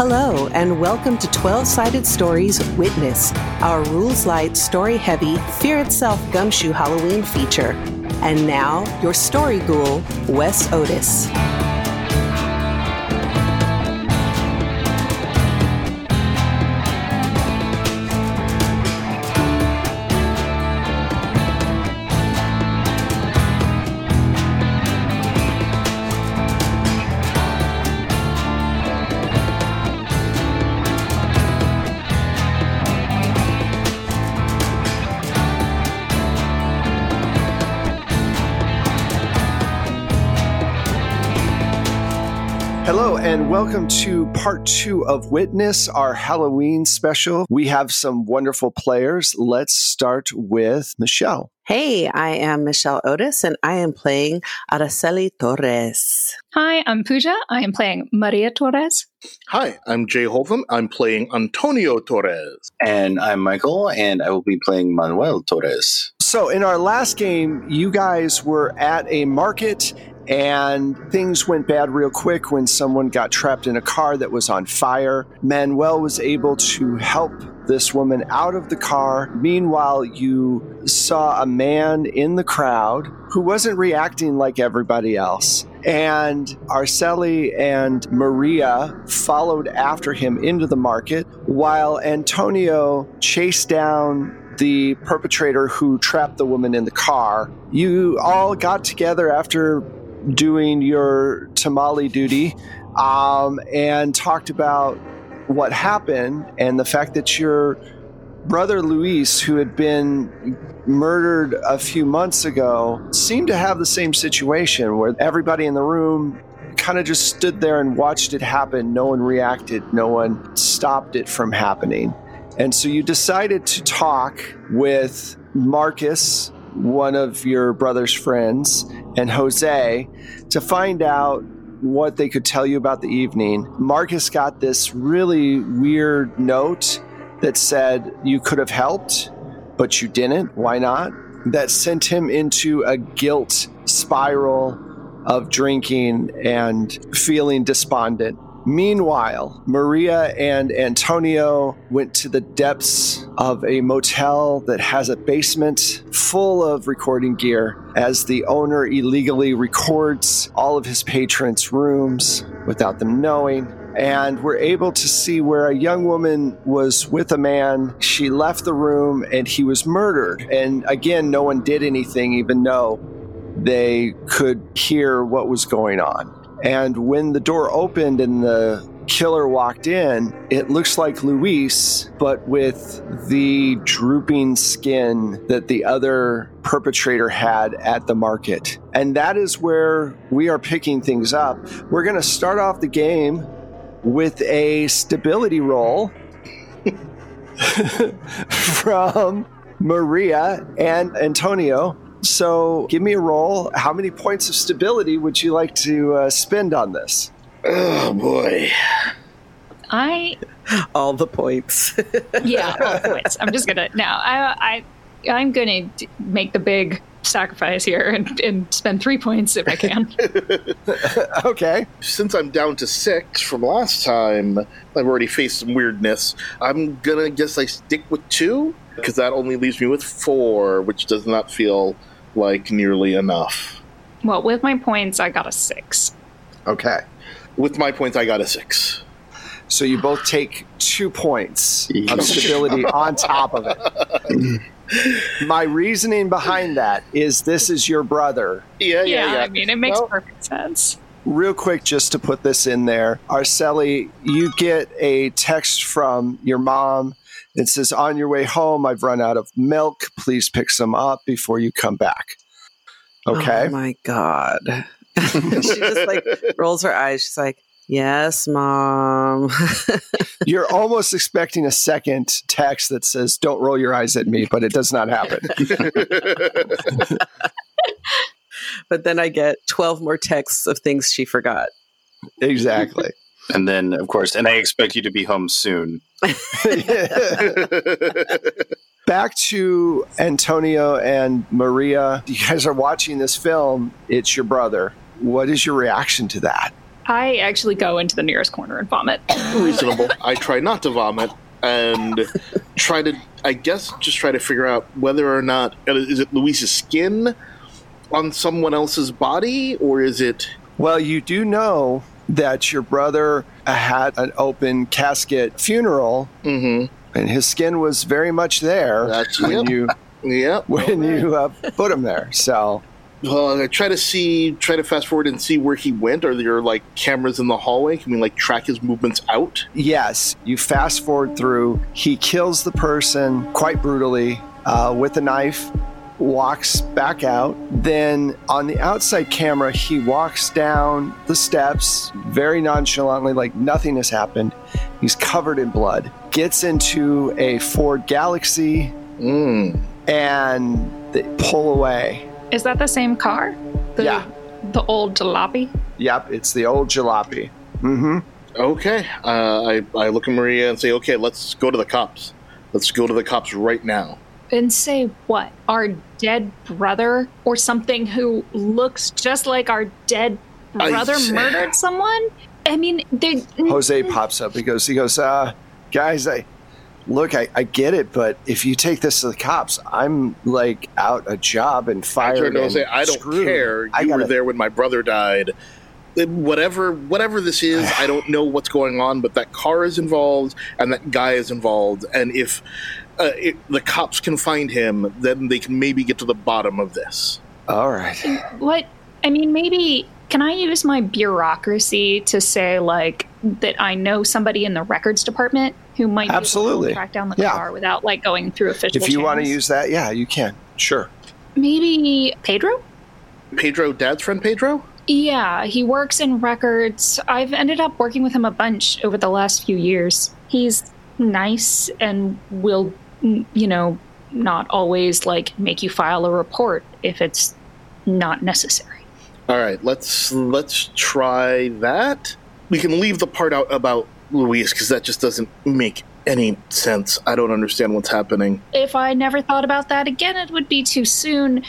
Hello, and welcome to 12-Sided Stories Witness, our rules-light, story-heavy, Fear Itself Gumshoe Halloween feature. And now, your story ghoul, Wes Otis. Hello, and welcome to part 2 of Witness, our Halloween special. We have some wonderful players. Let's start with Michelle. Hey, I am Michelle Otis, and I am playing Araceli Torres. Hi, I'm Pooja. I am playing Maria Torres. Hi, I'm Jay Holtham. I'm playing Antonio Torres. And I'm Michael, and I will be playing Manuel Torres. So in our last game, you guys were at a market, and things went bad real quick when someone got trapped in a car that was on fire. Manuel was able to help this woman out of the car. Meanwhile, you saw a man in the crowd who wasn't reacting like everybody else. And Araceli and Maria followed after him into the market while Antonio chased down the perpetrator who trapped the woman in the car. You all got together after doing your tamale duty and talked about what happened and the fact that your brother Luis, who had been murdered a few months ago, seemed to have the same situation where everybody in the room kind of just stood there and watched it happen. No one reacted. No one stopped it from happening. And so you decided to talk with Marcus, one of your brother's friends, and Jose to find out what they could tell you about the evening. Marcus got this really weird note that said you could have helped, but you didn't. Why not? That sent him into a guilt spiral of drinking and feeling despondent. Meanwhile, Maria and Antonio went to the depths of a motel that has a basement full of recording gear as the owner illegally records all of his patrons' rooms without them knowing. And we're able to see where a young woman was with a man. She left the room and he was murdered. And again, no one did anything, even though they could hear what was going on. And when the door opened and the killer walked in, it looks like Luis, but with the drooping skin that the other perpetrator had at the market. And that is where we are picking things up. We're going to start off the game with a stability roll from Maria and Antonio. So give me a roll. How many points of stability would you like to spend on this? Oh, boy. All the points. Yeah, all the points. I'm just gonna I'm gonna make the big sacrifice here and spend 3 points if I can. Okay. Since I'm down to 6 from last time, I've already faced some weirdness. I'm gonna guess I stick with 2, because that only leaves me with 4, which does not feel like nearly enough. Well, with my points, I got a 6. Okay. With my points, I got a 6. So you both take 2 points of stability on top of it. My reasoning behind that is this is your brother. Yeah. I mean, it makes perfect sense. Real quick, just to put this in there, Araceli, you get a text from your mom. It says, on your way home, I've run out of milk. Please pick some up before you come back. Okay? Oh, my God. She just, rolls her eyes. She's like, yes, Mom. You're almost expecting a second text that says, don't roll your eyes at me, but it does not happen. But then I get 12 more texts of things she forgot. Exactly. And then, of course, and I expect you to be home soon. Back to Antonio and Maria. You guys are watching this film. It's your brother. What is your reaction to that? I actually go into the nearest corner and vomit. Reasonable. I try not to vomit and try to figure out whether or not, is it Luis's skin on someone else's body, or is it... Well, you do know that your brother had an open casket funeral, and his skin was very much there when you put him there. So, well, I try to fast forward and see where he went. Are there like cameras in the hallway? Can we track his movements out? Yes, you fast forward through. He kills the person quite brutally with a knife. Walks back out. Then on the outside camera, he walks down the steps very nonchalantly, like nothing has happened. He's covered in blood. Gets into a Ford Galaxy and they pull away. Is that the same car? Yeah. The old jalopy? Yep, it's the old jalopy. Mm-hmm. Okay. I look at Maria and say, okay, let's go to the cops. Let's go to the cops right now. And say what? Our dead brother or something who looks just like our dead brother murdered someone? I mean, Jose pops up. He goes, guys, I get it, but if you take this to the cops, I'm out a job and fired. I don't care. You were there when my brother died. Whatever this is, I don't know what's going on, but that car is involved and that guy is involved. And if the cops can find him, then they can maybe get to the bottom of this. All right. What? I mean, maybe, can I use my bureaucracy to say, that I know somebody in the records department who might be able to track down the car without, going through official channels? If you want to use that, yeah, you can. Sure. Maybe Pedro? Pedro, Dad's friend Pedro? Yeah, he works in records. I've ended up working with him a bunch over the last few years. He's nice and will, not always make you file a report if it's not necessary. All right, let's try that. We can leave the part out about Luis because that just doesn't make any sense. I don't understand what's happening. If I never thought about that again, it would be too soon.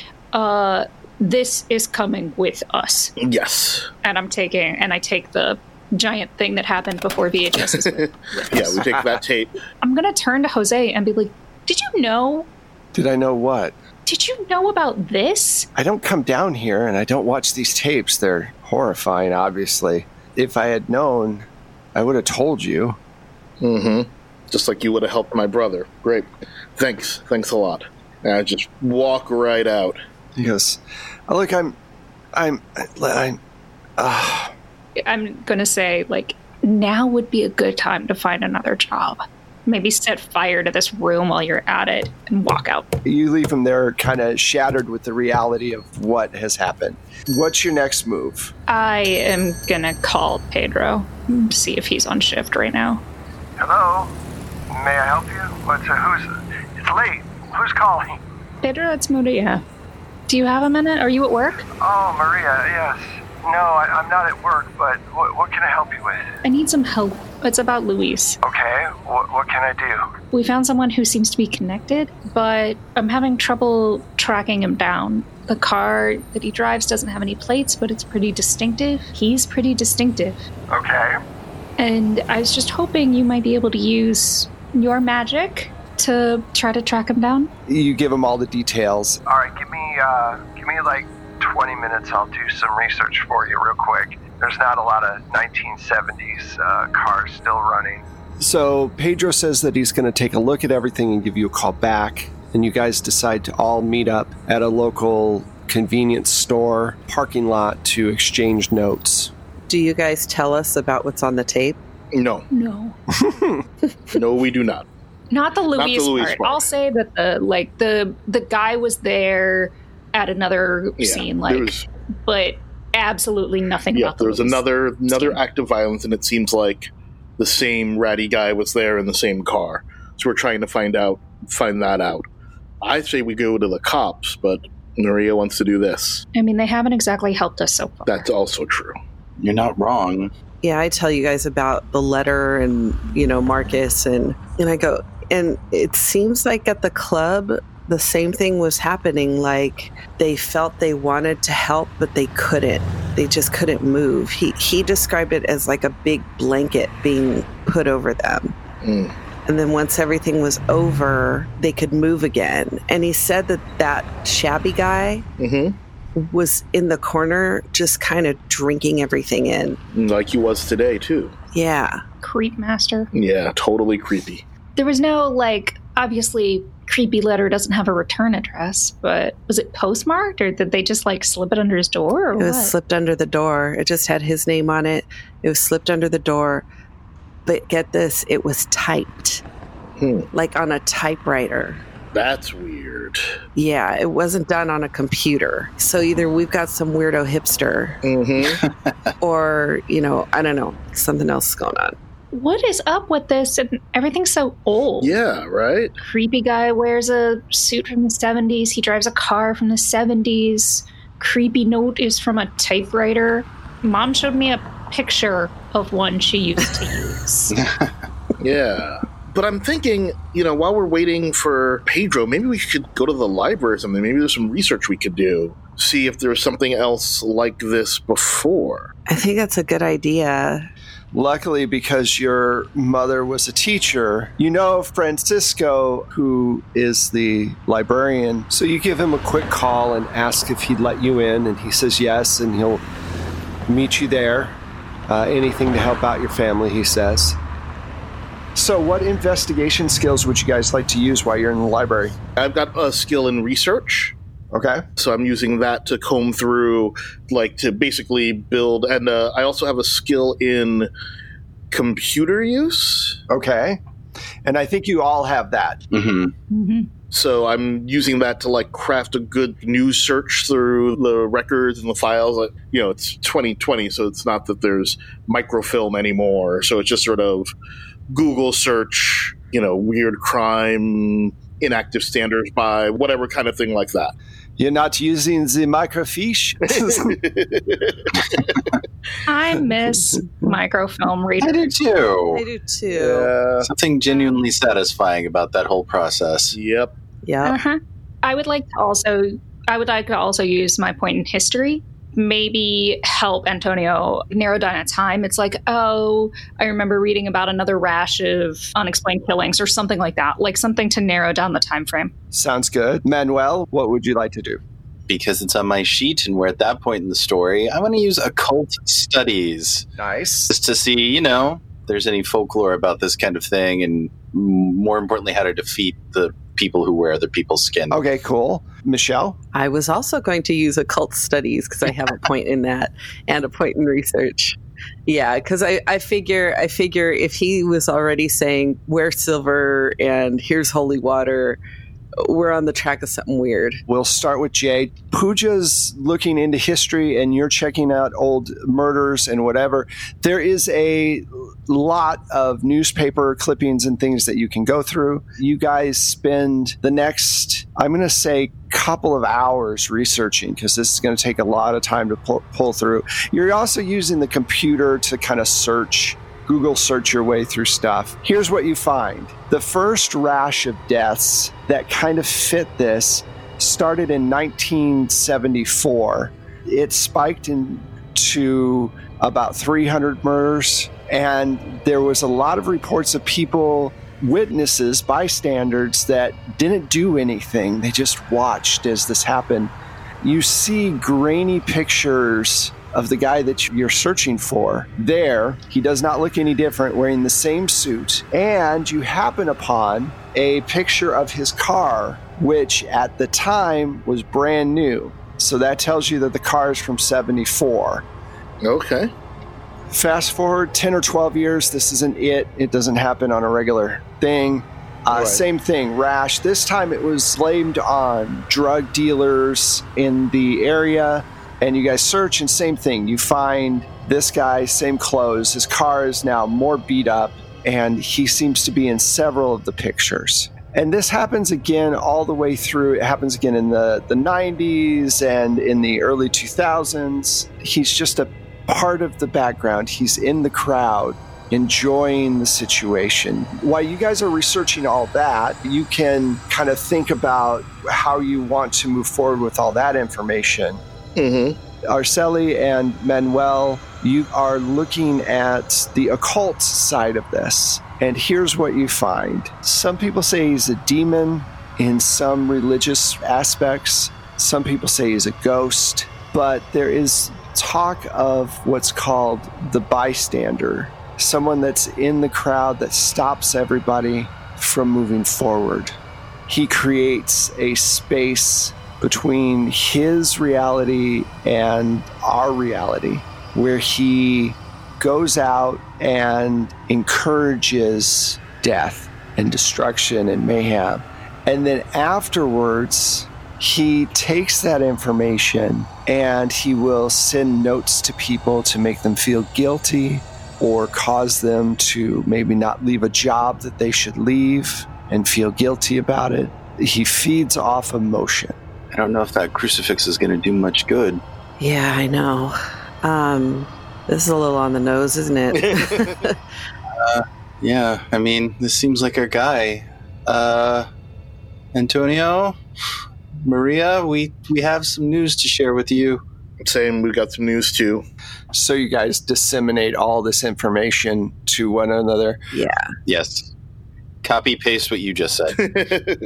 This is coming with us. Yes. And I take the giant thing that happened before VHS is with yeah, we take that tape. I'm going to turn to Jose and be like, did you know? Did I know what? Did you know about this? I don't come down here and I don't watch these tapes. They're horrifying, obviously. If I had known, I would have told you. Mm-hmm. Just like you would have helped my brother. Great. Thanks a lot. And I just walk right out. He goes, look, I'm going to say, now would be a good time to find another job. Maybe set fire to this room while you're at it and walk out. You leave him there kind of shattered with the reality of what has happened. What's your next move? I am going to call Pedro, see if he's on shift right now. Hello? May I help you? It's late. Who's calling? Pedro, it's Maria. Do you have a minute? Are you at work? Oh, Maria, yes. No, I'm not at work, but what can I help you with? I need some help. It's about Luis. Okay, what can I do? We found someone who seems to be connected, but I'm having trouble tracking him down. The car that he drives doesn't have any plates, but it's pretty distinctive. He's pretty distinctive. Okay. And I was just hoping you might be able to use your magic to try to track him down. You give him all the details. All right, give me 20 minutes. I'll do some research for you real quick. There's not a lot of 1970s cars still running. So Pedro says that he's going to take a look at everything and give you a call back. And you guys decide to all meet up at a local convenience store parking lot to exchange notes. Do you guys tell us about what's on the tape? No. No. No, we do not. Not the Luis part. I'll say that the guy was there at another scene, but absolutely nothing about the Luis. There's another act of violence, and it seems like the same ratty guy was there in the same car. So we're trying to find that out. I say we go to the cops, but Maria wants to do this. I mean, they haven't exactly helped us so far. That's also true. You're not wrong. Yeah, I tell you guys about the letter and, Marcus, and I go, and it seems like at the club, the same thing was happening. They felt they wanted to help, but they couldn't. they just couldn't move. He described it as like a big blanket being put over them. Mm. And then once everything was over, they could move again. And he said that shabby guy was in the corner just kind of drinking everything in. Like he was today, too. Yeah. Creep master. Yeah, totally creepy. There was no, like, obviously, creepy letter doesn't have a return address, but was it postmarked, or did they just, like, slip it under his door, or It was slipped under the door. It just had his name on it. It was slipped under the door. But get this, it was typed. Like on a typewriter. That's weird. Yeah, it wasn't done on a computer. So either we've got some weirdo hipster, or, I don't know, something else is going on. What is up with this? And everything's so old. Yeah, right? Creepy guy wears a suit from the 70s. He drives a car from the 70s. Creepy note is from a typewriter. Mom showed me a picture of one she used to use. Yeah. But I'm thinking, while we're waiting for Pedro, maybe we should go to the library or something. Maybe there's some research we could do. See if there's something else like this before. I think that's a good idea. Luckily, because your mother was a teacher, you know Francisco, who is the librarian. So you give him a quick call and ask if he'd let you in, and he says yes, and he'll meet you there. Anything to help out your family, he says. So what investigation skills would you guys like to use while you're in the library? I've got a skill in research. Okay. So I'm using that to comb through, to basically build. And I also have a skill in computer use. Okay. And I think you all have that. So I'm using that to craft a good news search through the records and the files. It's 2020, so it's not that there's microfilm anymore. So it's just sort of Google search, weird crime, inactive standards by, whatever kind of thing like that. You're not using the microfiche? I miss microfilm readers. I do too. I do too. Something genuinely satisfying about that whole process. Yep. Yeah. I would like to also use my point in history. Maybe help Antonio narrow down a time. It's like, I remember reading about another rash of unexplained killings or something like that. Like something to narrow down the time frame. Sounds good. Manuel, what would you like to do? Because it's on my sheet and we're at that point in the story, I want to use occult studies. Nice. Just to see, if there's any folklore about this kind of thing, and more importantly, how to defeat the people who wear other people's skin. Okay, cool. Michelle? I was also going to use occult studies because I have a point in that and a point in research. Yeah, because I figure if he was already saying wear silver and here's holy water, we're on the track of something weird. We'll start with Jade. Pooja's looking into history and you're checking out old murders and whatever. There is a lot of newspaper clippings and things that you can go through. You guys spend the next, I'm going to say, couple of hours researching, because this is going to take a lot of time to pull through. You're also using the computer to kind of Google search your way through stuff. Here's what you find. The first rash of deaths that kind of fit this started in 1974. It spiked into about 300 murders, and there was a lot of reports of people, witnesses, bystanders, that didn't do anything. They just watched as this happened. You see grainy pictures of the guy that you're searching for there. He does not look any different, wearing the same suit. And you happen upon a picture of his car, which at the time was brand new. So that tells you that the car is from 74. Okay. Fast forward 10 or 12 years, this isn't it. It doesn't happen on a regular thing. Right. Same thing, rash. This time it was blamed on drug dealers in the area. And you guys search, and same thing. You find this guy, same clothes. His car is now more beat up, and he seems to be in several of the pictures. And this happens again all the way through. It happens again in the 90s and in the early 2000s. He's just a part of the background. He's in the crowd, enjoying the situation. While you guys are researching all that, you can kind of think about how you want to move forward with all that information. Mm-hmm. Arceli and Manuel, you are looking at the occult side of this. And here's what you find. Some people say he's a demon in some religious aspects. Some people say he's a ghost. But there is talk of what's called the bystander, someone that's in the crowd that stops everybody from moving forward. He creates a space between his reality and our reality where he goes out and encourages death and destruction and mayhem. And then afterwards, he takes that information and he will send notes to people to make them feel guilty or cause them to maybe not leave a job that they should leave and feel guilty about it. He feeds off emotion. I don't know if that crucifix is going to do much good. Yeah, I know. This is a little on the nose, isn't it? Yeah, I mean, this seems like our guy. Antonio, Maria, we have some news to share with you. Same, we've got some news too. So you guys disseminate all this information to one another. Yeah. Yes. Copy paste what you just said.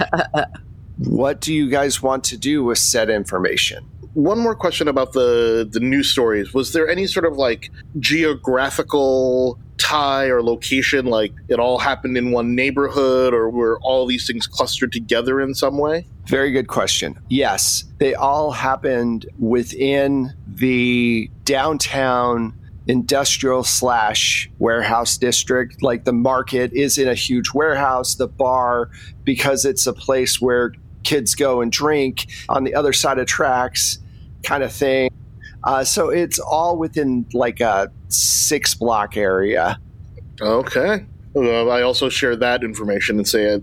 What do you guys want to do with said information? One more question about the news stories. Was there any sort of like geographical tie or location, like it all happened in one neighborhood, or were all these things clustered together in some way? Very good question. Yes, they all happened within the downtown industrial / warehouse district. Like the market is in a huge warehouse, the bar, because it's a place where kids go and drink on the other side of tracks kind of thing. So it's all within like a 6-block area. Okay. I also share that information and say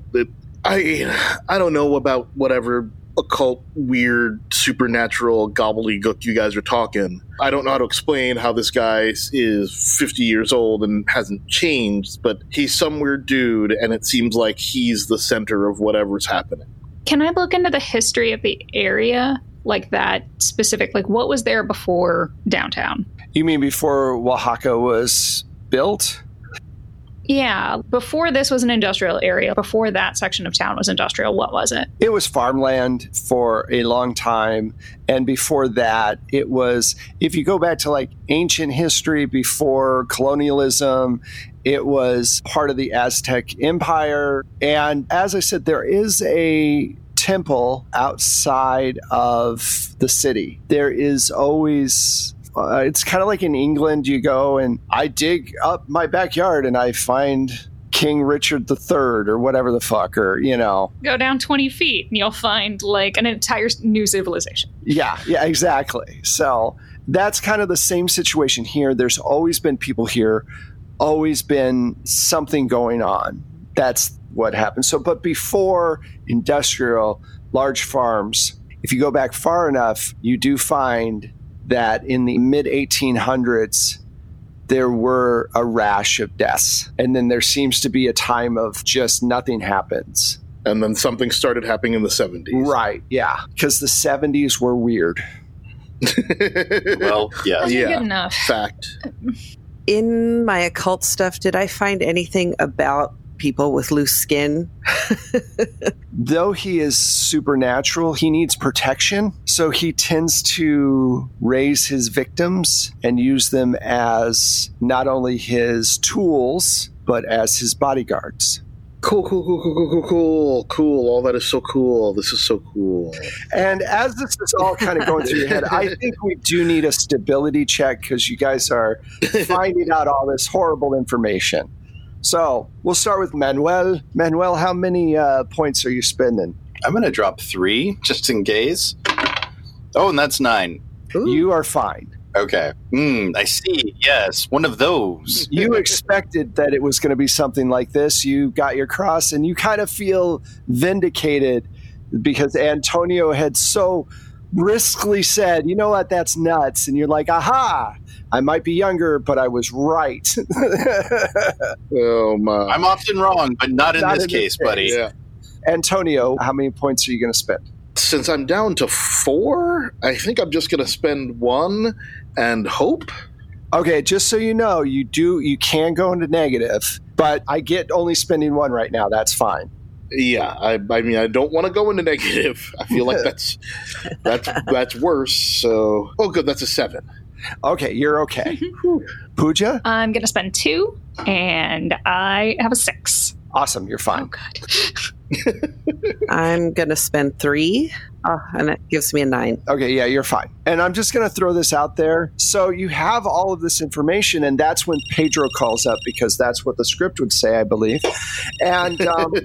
I don't know about whatever occult, weird, supernatural gobbledygook you guys are talking. I don't know how to explain how this guy is 50 years old and hasn't changed, but he's some weird dude, and it seems like he's the center of whatever's happening. Can I look into the history of the area? Like that specific, like what was there before downtown? You mean before Oaxaca was built? Yeah, before this was an industrial area, before that section of town was industrial, what was it? It was farmland for a long time. And before that, it was, if you go back to like ancient history before colonialism, it was part of the Aztec Empire. And as I said, there is a temple outside of the city. There is always... it's kind of like in England, you go and I dig up my backyard and I find King Richard III or whatever the fuck, or, you know. Go down 20 feet and you'll find like an entire new civilization. Yeah, exactly. So that's kind of the same situation here. There's always been people here, always been something going on. That's what happened. So, but before industrial, large farms, if you go back far enough, you do find that in the mid-1800s, there were a rash of deaths. And then there seems to be a time of just nothing happens. And then something started happening in the 70s. Right, yeah. Because the 70s were weird. Well, yeah. That's good enough. Fact. In my occult stuff, did I find anything about people with loose skin? Though he is supernatural, he needs protection. So he tends to raise his victims and use them as not only his tools, but as his bodyguards. Cool. All that is so cool. This is so cool. And as this is all kind of going through your head, I think we do need a stability check because you guys are finding out all this horrible information. So we'll start with Manuel. Manuel, how many points are you spending? I'm going to drop 3 just in case. Oh, and that's 9. Ooh. You are fine. Okay. I see. Yes, one of those. You expected that it was going to be something like this. You got your cross and you kind of feel vindicated because Antonio had so briskly said, you know what, that's nuts. And you're like, aha, I might be younger, but I was right. Oh, my. I'm often wrong, but not in this case, buddy. Yeah. Antonio, how many points are you going to spend? Since I'm down to 4, I think I'm just going to spend 1 and hope. Okay, just so you know, you can go into negative, but I get only spending 1 right now. That's fine. Yeah, I mean, I don't want to go into negative. I feel like that's worse. So, good, that's a 7. Okay, you're okay. Pooja? I'm going to spend 2, and I have a 6. Awesome, you're fine. Oh, God. I'm going to spend 3, and that gives me a 9. Okay, yeah, you're fine. And I'm just going to throw this out there. So you have all of this information, and that's when Pedro calls up, because that's what the script would say, I believe. And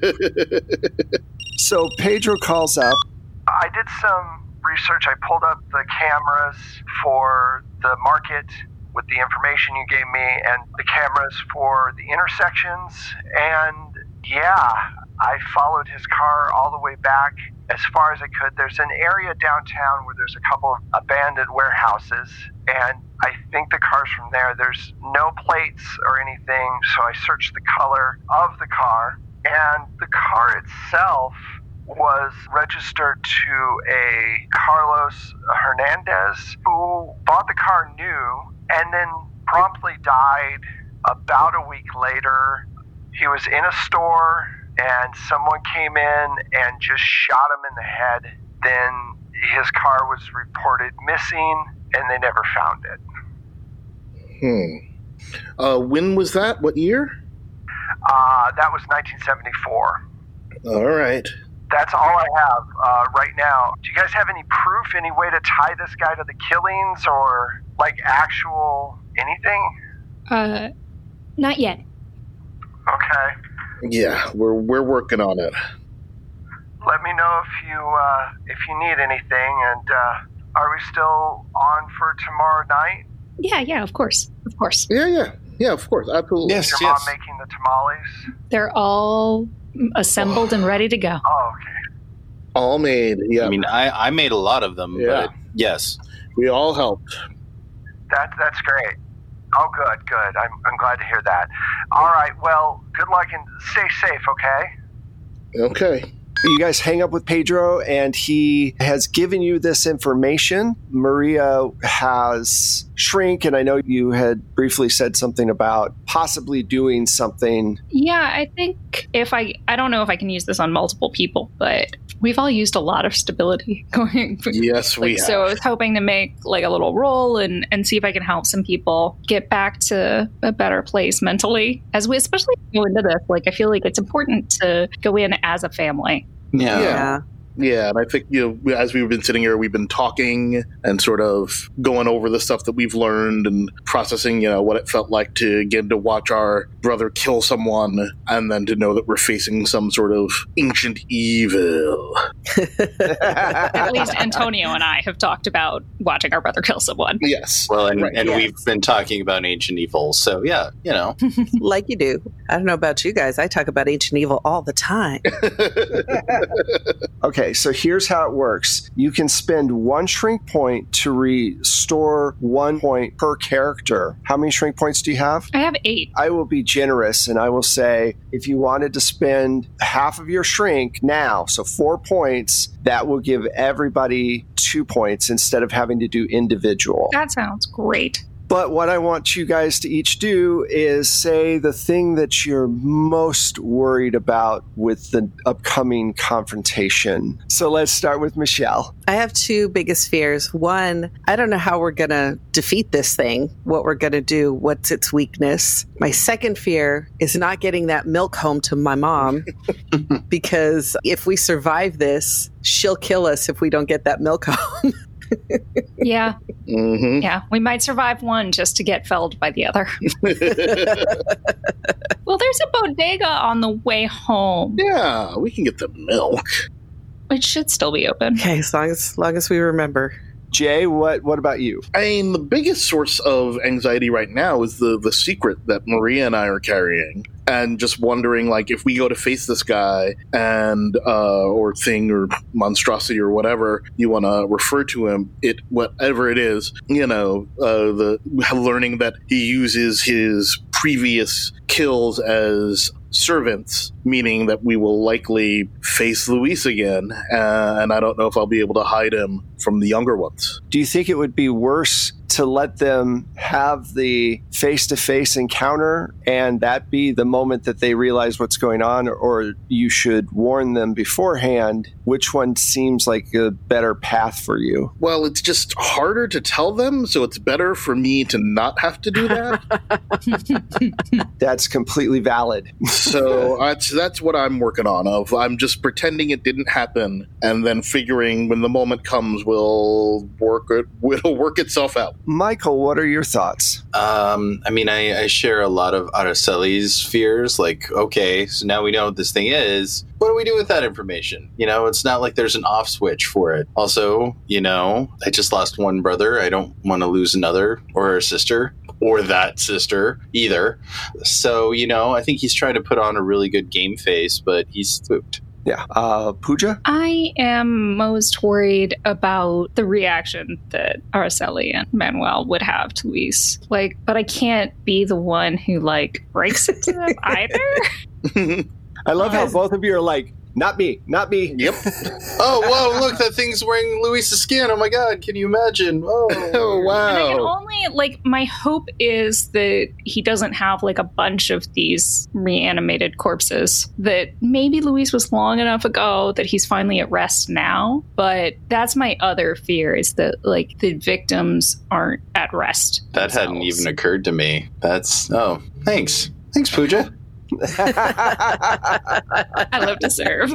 so Pedro calls up. I did some research. I pulled up the cameras for the market with the information you gave me and the cameras for the intersections. And yeah, I followed his car all the way back as far as I could. There's an area downtown where there's a couple of abandoned warehouses, and I think the car's from there. There's no plates or anything, so I searched the color of the car, and the car itself was registered to a Carlos Hernandez, who bought the car new and then promptly died about a week later. He was in a store and someone came in and just shot him in the head. Then his car was reported missing and they never found it. When was that? What year? That was 1974. All right. That's all I have right now. Do you guys have any proof, any way to tie this guy to the killings or like actual anything? Not yet. Okay. Yeah, we're working on it. Let me know if you need anything. And are we still on for tomorrow night? Yeah, of course. Yeah, of course, absolutely. Yes, Your mom making the tamales? They're all assembled and ready to go. Oh, okay. All made. Yeah, I mean, I made a lot of them, but yes, we all helped. That's great. Oh, good. I'm glad to hear that. All right, well, good luck and stay safe, okay? Okay. You guys hang up with Pedro, and he has given you this information. Maria has shrink, and I know you had briefly said something about possibly doing something. Yeah, I think I don't know if I can use this on multiple people, but we've all used a lot of stability going. Yes, we have. So I was hoping to make like a little roll and see if I can help some people get back to a better place mentally. As we especially go into this, like I feel like it's important to go in as a family. Yeah. Yeah, and I think, as we've been sitting here, we've been talking and sort of going over the stuff that we've learned and processing, what it felt like to get to watch our brother kill someone and then to know that we're facing some sort of ancient evil. At least Antonio and I have talked about watching our brother kill someone. Yes. Well, and we've been talking about ancient evil, so yeah, Like you do. I don't know about you guys. I talk about ancient evil all the time. Okay, so here's how it works. You can spend 1 shrink point to restore 1 point per character. How many shrink points do you have? I have 8. I will be generous, and I will say if you wanted to spend half of your shrink now, so 4 points, that will give everybody 2 points instead of having to do individual. That sounds great. But what I want you guys to each do is say the thing that you're most worried about with the upcoming confrontation. So let's start with Michelle. I have 2 biggest fears. One, I don't know how we're going to defeat this thing, what we're going to do, what's its weakness. My second fear is not getting that milk home to my mom, because if we survive this, she'll kill us if we don't get that milk home. Yeah. Mm-hmm. Yeah. We might survive one just to get felled by the other. Well, there's a bodega on the way home. Yeah, we can get the milk. It should still be open. Okay, as long as we remember. Jay, what about you? I mean, the biggest source of anxiety right now is the secret that Maria and I are carrying. And just wondering, like, if we go to face this guy and, or thing or monstrosity or whatever you want to refer to him, whatever it is, the learning that he uses his previous kills as servants, meaning that we will likely face Luis again, and I don't know if I'll be able to hide him from the younger ones. Do you think it would be worse to let them have the face-to-face encounter and that be the moment that they realize what's going on, or you should warn them beforehand? Which one seems like a better path for you? Well, it's just harder to tell them, so it's better for me to not have to do that. That's completely valid. So that's what I'm working on. I'm just pretending it didn't happen, and then figuring when the moment comes, it'll work itself out. Michael, what are your thoughts? I share a lot of Araceli's fears. Like, okay, so now we know what this thing is. What do we do with that information? It's not like there's an off switch for it. Also, I just lost one brother. I don't want to lose another, or a sister, or that sister either. So, I think he's trying to put on a really good game face, but he's spooked. Yeah. Pooja? I am most worried about the reaction that Araceli and Manuel would have to Luis. But I can't be the one who, breaks it to them either. I love how both of you are like, not me. Yep. Oh, whoa, look, that thing's wearing Luis's skin. Oh, my God, can you imagine? Oh, wow. And I can only, my hope is that he doesn't have, a bunch of these reanimated corpses. That maybe Luis was long enough ago that he's finally at rest now. But that's my other fear, is that, the victims aren't at rest That themselves. hadn't even occurred to me. Thanks. Thanks, Pooja. I love to serve.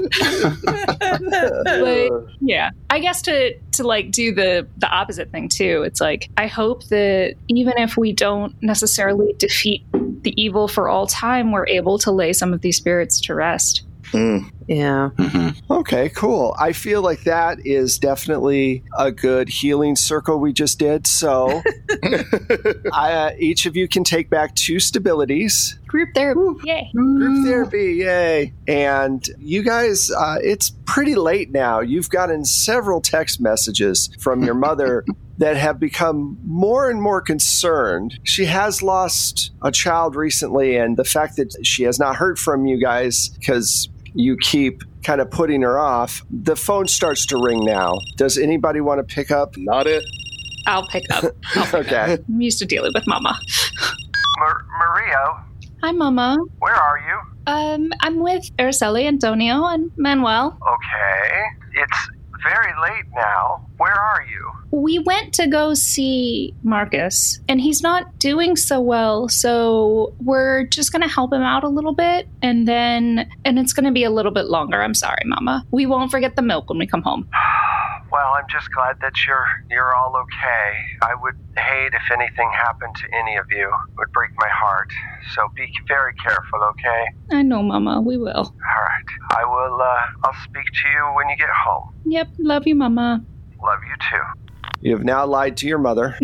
But yeah, I guess to do the opposite thing too. It's I hope that even if we don't necessarily defeat the evil for all time, we're able to lay some of these spirits to rest. Yeah. Mm-hmm. Okay, cool. I feel like that is definitely a good healing circle we just did. So each of you can take back 2 stabilities. Group therapy. Yay. Group therapy, yay. And you guys, it's pretty late now. You've gotten several text messages from your mother that have become more and more concerned. She has lost a child recently, and the fact that she has not heard from you guys because you keep kind of putting her off, the phone starts to ring now. Does anybody want to pick up? Not it. I'll pick up. Okay. I'm used to dealing with Mama. Maria, Hi, Mama. where are you? I'm with Araceli, Antonio, and Manuel. Okay. It's very late now. Where are you? We went to go see Marcus, and he's not doing so well, so we're just going to help him out a little bit, and it's going to be a little bit longer. I'm sorry, Mama. We won't forget the milk when we come home. Well, I'm just glad that you're all okay. I would hate if anything happened to any of you. It would break my heart. So be very careful, okay? I know, Mama. We will. All right. I'll speak to you when you get home. Yep. Love you, Mama. Love you too. You have now lied to your mother.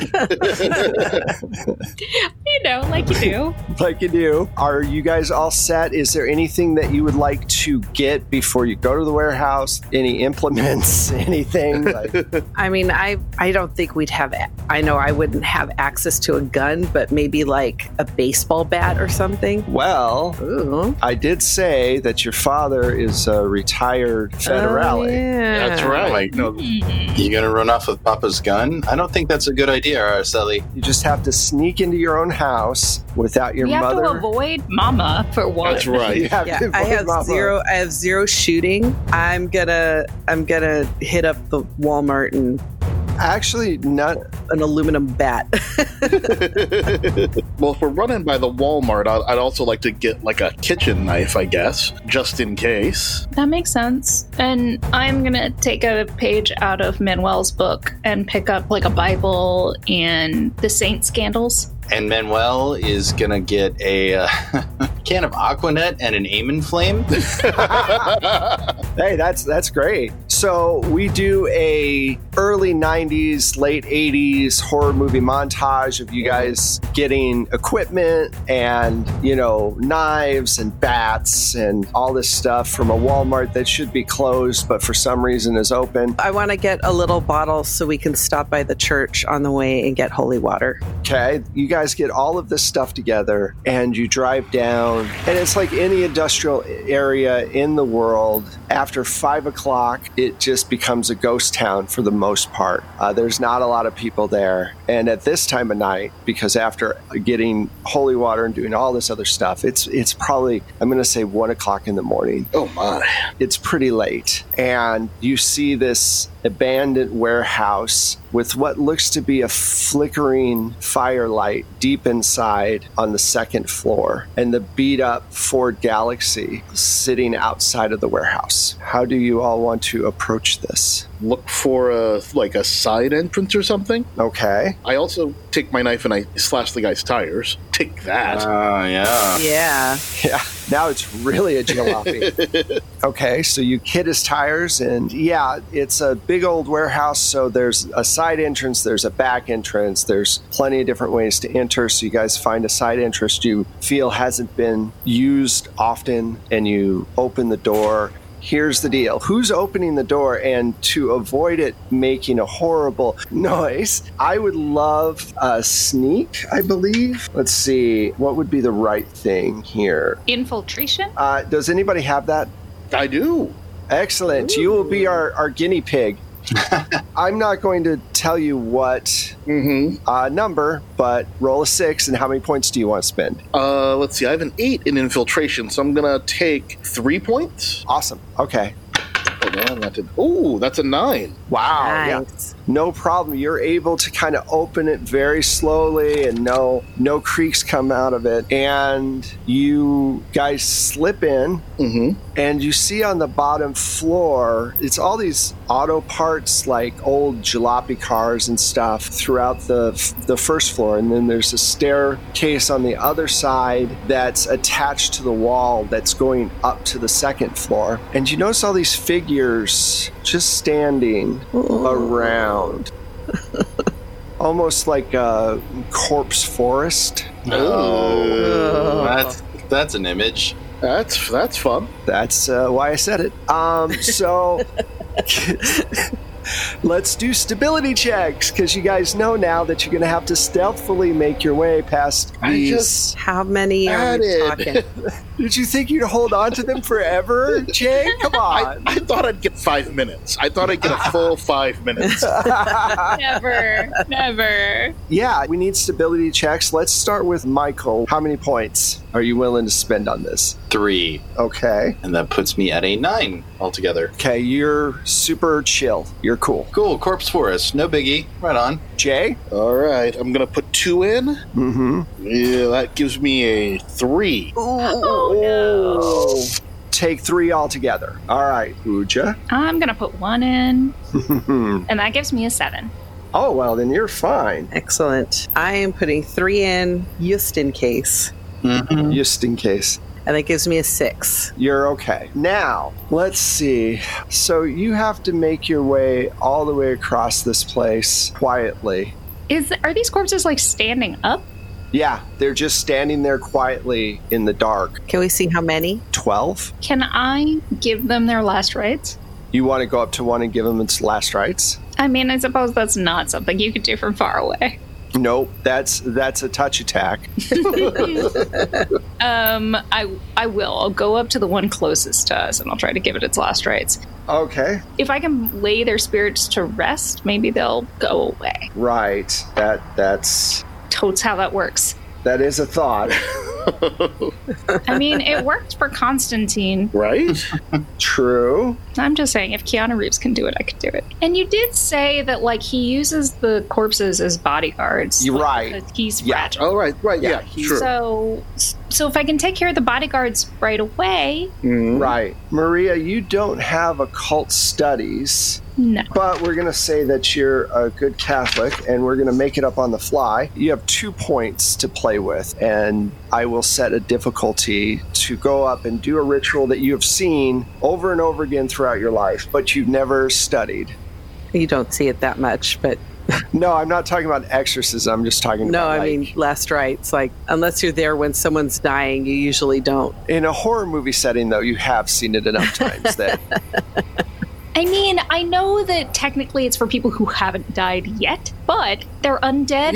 Like you do. Like you do. Are you guys all set? Is there anything that you would like to get before you go to the warehouse? Any implements? Anything? I don't think we'd have, I know I wouldn't have access to a gun, but maybe a baseball bat or something. Well, Ooh. I did say that your father is a retired federale. Oh, yeah. That's right. You gonna run off with Papa's gun? I don't think that's a good idea, Araceli. You just have to sneak into your own house without your We have mother. to avoid Mama for one. That's right. You have Yeah, to I avoid have Mama. I have 0 shooting. I'm gonna hit up the Walmart and Actually, not. an aluminum bat. Well, if we're running by the Walmart, I'd also like to get a kitchen knife, I guess, just in case. That makes sense. And I'm going to take a page out of Manuel's book and pick up a Bible and the saint scandals. And Manuel is gonna get a can of Aquanet and an Amen flame. Hey, that's great. So we do a early 90s, late 80s horror movie montage of you guys getting equipment and, knives and bats and all this stuff from a Walmart that should be closed, but for some reason is open. I want to get a little bottle so we can stop by the church on the way and get holy water. Okay. You guys get all of this stuff together and you drive down, and it's like any industrial area in the world. After 5 o'clock, it just becomes a ghost town for the most part. There's not a lot of people there. And at this time of night, because after getting holy water and doing all this other stuff, it's probably, I'm going to say 1 o'clock in the morning. Oh my. It's pretty late. And you see this abandoned warehouse with what looks to be a flickering firelight deep inside on the second floor, and the beat up Ford Galaxy sitting outside of the warehouse. How do you all want to approach this? Look for a side entrance or something. Okay. I also take my knife and I slash the guy's tires. Take that. Yeah. Yeah. Yeah. Now it's really a jalopy. Okay, so you hit his tires, and yeah, it's a big old warehouse, so there's a side entrance, there's a back entrance, there's plenty of different ways to enter, so you guys find a side entrance you feel hasn't been used often, and you open the door. Here's the deal. Who's opening the door? And to avoid it making a horrible noise, I would love a sneak, I believe. Let's see. What would be the right thing here? Infiltration? Does anybody have that? I do. Excellent. You will be our guinea pig. I'm not going to tell you what number, but roll a 6, and how many points do you want to spend? Let's see. I have an 8 in infiltration, so I'm going to take 3 points. Awesome. Okay. Oh, that's a 9. Wow. Nice. Yeah. No problem. You're able to kind of open it very slowly, and no creaks come out of it. And you guys slip in, and you see on the bottom floor, it's all these auto parts, like old jalopy cars and stuff throughout the first floor. And then there's a staircase on the other side that's attached to the wall that's going up to the second floor. And you notice all these figures just standing around. Almost like a corpse forest. Oh, that's an image. That's fun. That's why I said it. So let's do stability checks, because you guys know now that you're going to have to stealthily make your way past these. How many are we talking? Did you think you'd hold on to them forever, Jay? Come on. I thought I'd get 5 minutes. I thought I'd get a full 5 minutes. Never. Yeah, we need stability checks. Let's start with Michael. How many points are you willing to spend on this? 3. Okay. And that puts me at a 9 altogether. Okay, you're super chill. You're cool. Cool. Corpse Forest. No biggie. Right on. Jay? All right. I'm going to put 2 in. Mm-hmm. Yeah, that gives me a 3. Oh, no. Take 3 altogether. All right, Uja. I'm going to put 1 in, and that gives me a 7. Oh, well, then you're fine. Excellent. I am putting 3 in just in case. Just in case. And that gives me a 6. You're okay. Now, let's see. So you have to make your way all the way across this place quietly. Are these corpses like standing up? Yeah, they're just standing there quietly in the dark. Can we see how many? 12? Can I give them their last rites? You want to go up to one and give them its last rites? I mean, I suppose that's not something you could do from far away. Nope, that's a touch attack. I will. I'll go up to the one closest to us, and I'll try to give it its last rites. Okay. If I can lay their spirits to rest, maybe they'll go away. Right. That's Totes how that works. That is a thought. I mean, it worked for Constantine. Right? True. I'm just saying, if Keanu Reeves can do it, I could do it. And you did say that, like, he uses the corpses as bodyguards. You're like, right. Because he's Yeah. fragile. Oh, right. Yeah, sure. So if I can take care of the bodyguards right away, Right. Maria, you don't have occult studies. no. But we're going to say that you're a good Catholic, and we're going to make it up on the fly. You have 2 points to play with, and I will set a difficulty to go up and do a ritual that you have seen over and over again throughout your life, but you've never studied. You don't see it that much, but No, I'm not talking about exorcism. I'm just talking no, about, I mean, last rites. Like, unless you're there when someone's dying, you usually don't. in a horror movie setting, though, you have seen it enough times that... I mean, I know that technically it's for people who haven't died yet, but they're undead. Yep.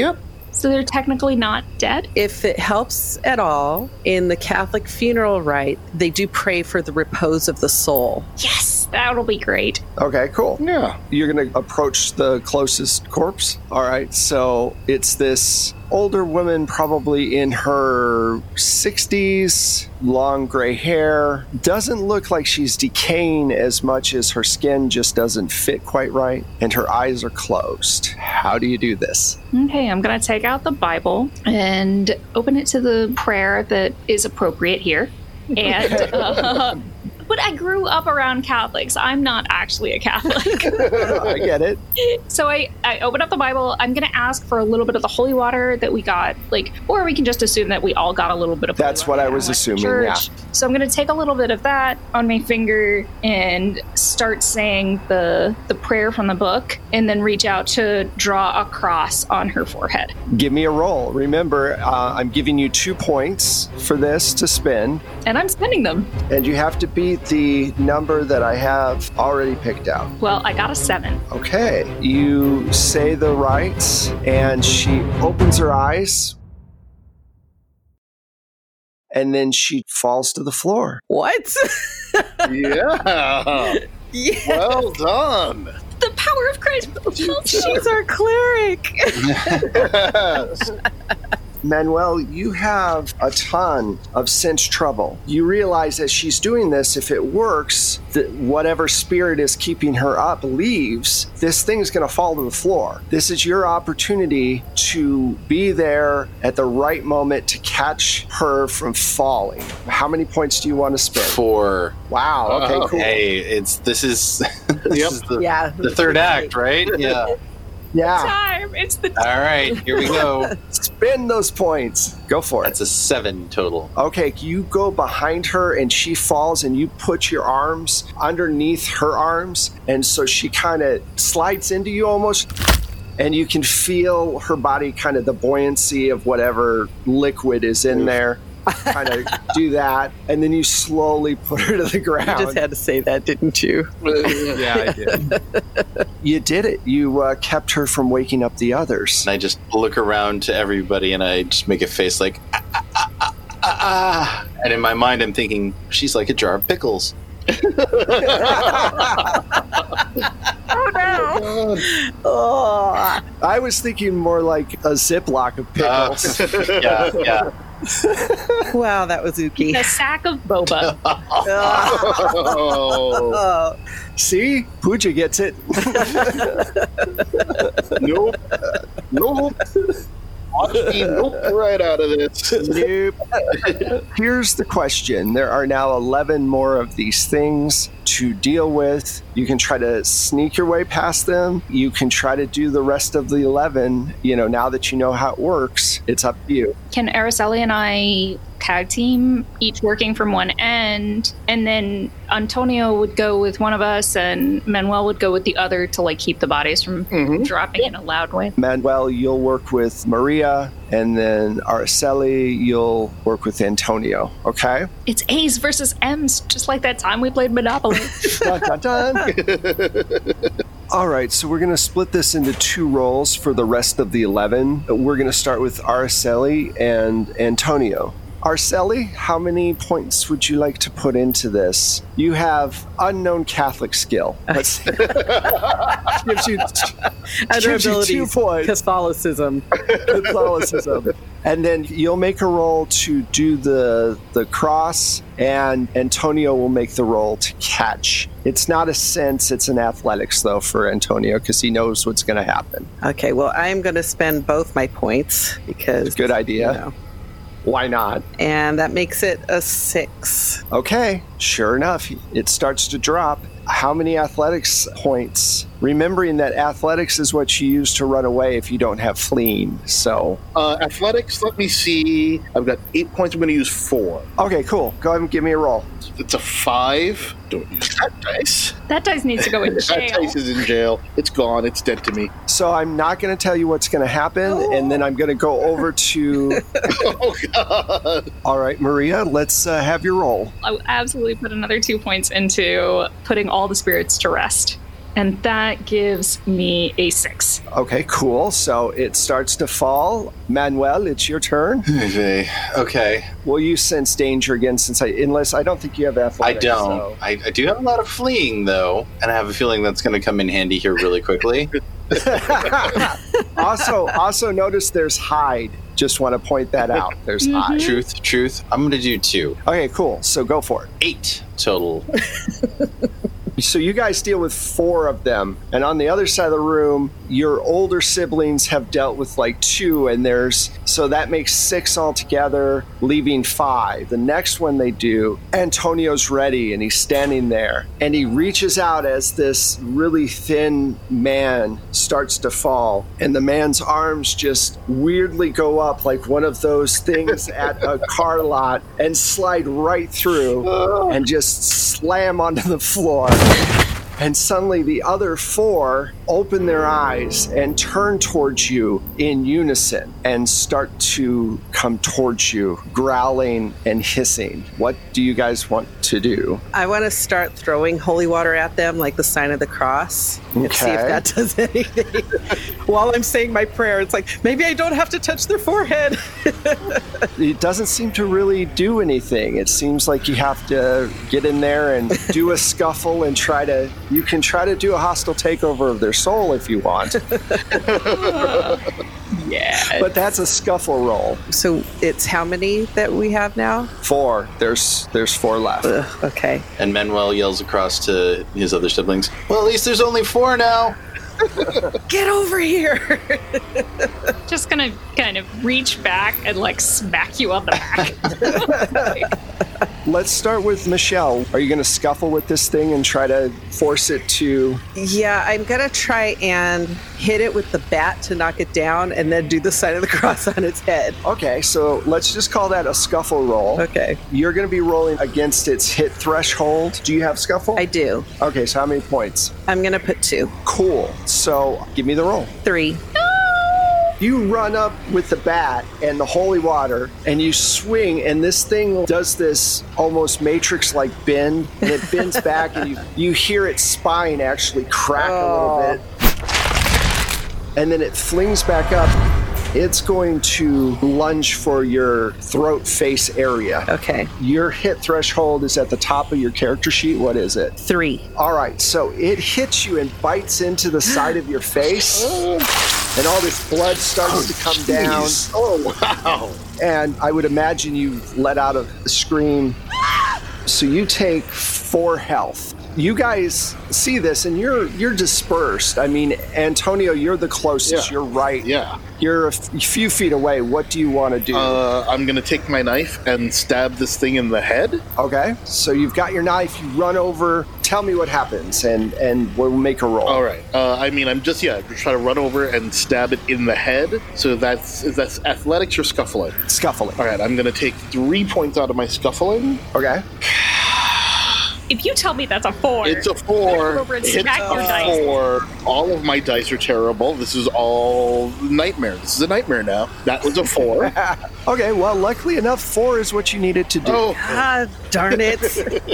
So they're technically not dead? If it helps at all, in the Catholic funeral rite, they do pray for the repose of the soul. Yes, that'll be great. Okay, cool. Yeah. You're going to approach the closest corpse. All right, so it's this older woman, probably in her 60s, long gray hair. Doesn't look like she's decaying as much as her skin just doesn't fit quite right, and her eyes are closed. How do you do this? Okay, I'm going to take out the Bible and open it to the prayer that is appropriate here. And but I grew up around Catholics. I'm not actually a Catholic. I get it. So I open up the Bible. I'm going to ask for a little bit of the holy water that we got, or we can just assume that we all got a little bit of That's holy what water I was at assuming, church. yeah. So I'm going to take a little bit of that on my finger and start saying the prayer from the book, and then reach out to draw a cross on her forehead. Give me a roll. Remember, I'm giving you 2 points for this to spin, And I'm spending them. and you have to beat the number that I have already picked out. Well, I got a 7. Okay, you say the rites, and she opens her eyes, and then she falls to the floor. What? Yeah. Yeah, Well done. The power of Christ. she's our cleric. Yes. Manuel, you have a ton of sense trouble. You realize that she's doing this, if it works, that whatever spirit is keeping her up leaves, this thing's going to fall to the floor. This is your opportunity to be there at the right moment to catch her from falling. How many points do you want to spend? 4. Wow, okay, cool. Hey, this is Yep. Yeah. the third act, right? Yeah. Yeah, Time. It's the All right, here we go. spend those points. Go for it. That's a 7 total. Okay, you go behind her and she falls, and you put your arms underneath her arms, and so she kind of slides into you almost, and you can feel her body, kind of the buoyancy of whatever liquid is in there, kind of do that, and then you slowly put her to the ground. You just had to say that, didn't you? Yeah, I did. You did it. You kept her from waking up the others. And I just look around to everybody and I just make a face like, ah. And in my mind, I'm thinking, she's like a jar of pickles. Oh, I was thinking more like a Ziploc of pickles. Yeah. wow, that was ooky. a sack of boba. Oh, Oh, See? Pooja gets it. nope. Nope. Watch me nope right out of this. Nope. Here's the question. There are now 11 more of these things to deal with. You can try to sneak your way past them. You can try to do the rest of the 11. Now that you know how it works, it's up to you. Can Araceli and I tag team, each working from one end, and then Antonio would go with one of us and Manuel would go with the other to keep the bodies from dropping in a loud way? Manuel, you'll work with Maria, and then Araceli, you'll work with Antonio. Okay? It's A's versus M's, just like that time we played Monopoly. Dun, dun, dun. All right, so we're going to split this into 2 roles for the rest of the 11. We're going to start with Araceli and Antonio. Araceli, how many points would you like to put into this? You have unknown Catholic skill. Let's gives you, gives you 2 points. Catholicism. Catholicism. And then you'll make a roll to do the cross, and Antonio will make the roll to catch. It's not a sense, it's an athletics, though, for Antonio, because he knows what's going to happen. Okay, well, I'm going to spend both my points because... Good idea. Why not? And that makes it a 6. Okay, sure enough, it starts to drop. How many athletics points? Remembering that athletics is what you use to run away if you don't have fleeing. So, Athletics, let me see. I've got 8 points. I'm going to use 4. okay, cool. Go ahead and give me a roll. It's a 5. Don't use that dice. That dice needs to go in That jail. dice is in jail. It's gone. It's dead to me. So I'm not going to tell you what's going to happen, and then I'm going to go over to... Oh, God. All right, Maria, let's have your roll. I would absolutely put another 2 points into putting all the spirits to rest. And that gives me a 6. Okay, cool. So it starts to fall. Manuel, it's your turn. Okay. Will you sense danger again? Unless I don't think you have athletics. I don't. So. I do have a lot of fleeing, though, and I have a feeling that's going to come in handy here really quickly. Also notice there's hide. Just want to point that out. There's hide. Truth. I'm going to do 2. Okay, cool. So go for it. 8 total. So you guys deal with 4 of them, and on the other side of the room, your older siblings have dealt with like 2, and so that makes 6 altogether, leaving 5. The next one they do, Antonio's ready, and he's standing there, and he reaches out as this really thin man starts to fall, and the man's arms just weirdly go up like one of those things at a car lot and slide right through and just slam onto the floor. And suddenly the other 4 open their eyes and turn towards you in unison and start to come towards you, growling and hissing. What do you guys want to do? I want to start throwing holy water at them like the sign of the cross and see if that does anything. While I'm saying my prayer, it's like, maybe I don't have to touch their forehead. It doesn't seem to really do anything. It seems like you have to get in there and do a scuffle and you can try to do a hostile takeover of their soul if you want. Yeah. But that's a scuffle roll. So it's how many that we have now? 4. There's 4 left. Okay. And Manuel yells across to his other siblings, well, at least there's only 4 now. Get over here. Just gonna kind of reach back and like smack you on the back. Let's start with Michelle. Are you going to scuffle with this thing and try to force it to... Yeah, I'm going to try and hit it with the bat to knock it down and then do the sign of the cross on its head. Okay, so let's just call that a scuffle roll. Okay. You're going to be rolling against its hit threshold. Do you have scuffle? I do. Okay, so how many points? I'm going to put 2. Cool. So give me the roll. 3. You run up with the bat and the holy water, and you swing, and this thing does this almost Matrix-like bend, and it bends back, and you hear its spine actually crack a little bit. And then it flings back up. It's going to lunge for your throat face area. Okay. Your hit threshold is at the top of your character sheet. What is it? 3. All right, so it hits you and bites into the side of your face. And all this blood starts to come down. Oh, wow. And I would imagine you let out a scream. So you take 4 health. You guys see this, and you're dispersed. I mean, Antonio, you're the closest. Yeah. You're right. Yeah. You're a few feet away. What do you want to do? I'm going to take my knife and stab this thing in the head. Okay. So you've got your knife. You run over. Tell me what happens, and we'll make a roll. All right. I'm just try to run over and stab it in the head. So that's athletics or scuffling? Scuffling. All right. I'm going to take 3 points out of my scuffling. Okay. If you tell me that's a 4, It's a 4. over and It's smack your a dice. 4. All of my dice are terrible. This is all nightmare. This is a nightmare now. That was a 4. Okay, well, luckily enough, 4 is what you needed to do. Oh. Ah, darn it.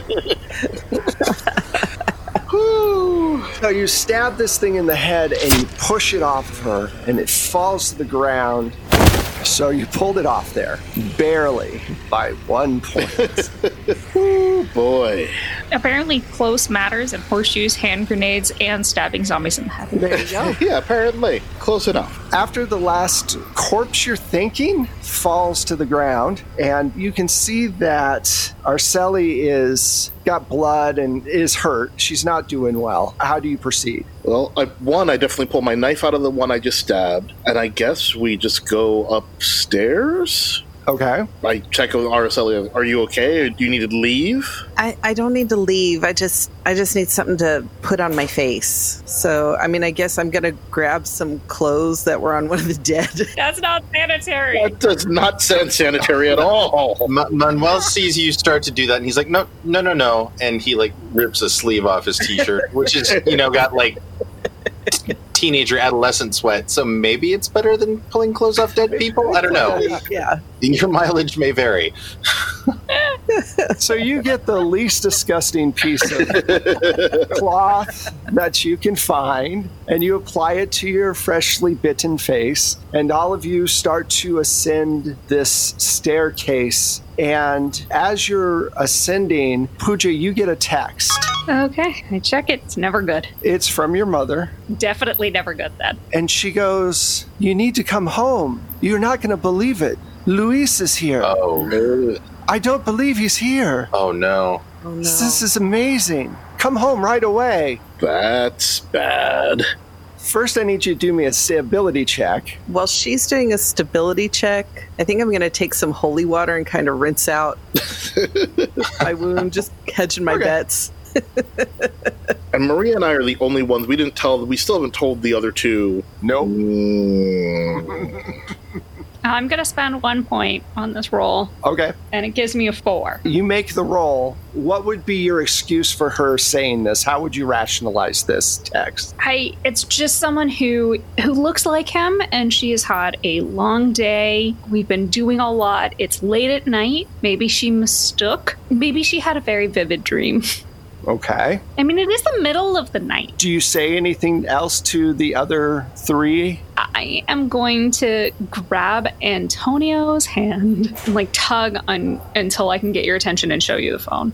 So you stab this thing in the head and you push it off of her, and it falls to the ground. So you pulled it off there, barely, by 1 point. Oh, boy. Apparently, close matters, and horseshoes, hand grenades, and stabbing zombies in the head. There you go. Yeah, apparently. Close enough. After the last corpse you're thinking falls to the ground, and you can see that Arceli is got blood and is hurt. She's not doing well. How do you proceed? Well, I definitely pull my knife out of the one I just stabbed, and I guess we just go upstairs? Okay. I check with Araceli. Are you okay? Or do you need to leave? I don't need to leave. I just need something to put on my face. So, I mean, I guess I'm going to grab some clothes that were on one of the dead. That's not sanitary. That does not sound sanitary at all. Manuel sees you start to do that, and he's like, no. And he, like, rips a sleeve off his T-shirt, which is, got, like, teenager adolescent sweat. So maybe it's better than pulling clothes off dead people? I don't know. Yeah. Your mileage may vary. So you get the least disgusting piece of cloth that you can find, and you apply it to your freshly bitten face, and all of you start to ascend this staircase. And as you're ascending, Pooja, you get a text. Okay, I check it. It's never good. It's from your mother. Definitely never good then. And she goes, "You need to come home. You're not going to believe it. Luis is here. Oh. I don't believe he's here. Oh, no. Oh, no. This is amazing. Come home right away. That's bad. First, I need you to do me a stability check." While she's doing a stability check, I think I'm going to take some holy water and kind of rinse out my wound, just hedging my bets. And Maria and I are the only ones we still haven't told the other two. Nope. I'm going to spend 1 point on this roll, Okay. and it gives me a 4. You make the roll. What would be your excuse for her saying this? How would you rationalize this text? It's just someone who looks like him, and she has had a long day. We've been doing a lot. It's late at night. Maybe she mistook. Maybe she had a very vivid dream. Okay. I mean, it is the middle of the night. Do you say anything else to the other three? I am going to grab Antonio's hand and tug on until I can get your attention and show you the phone.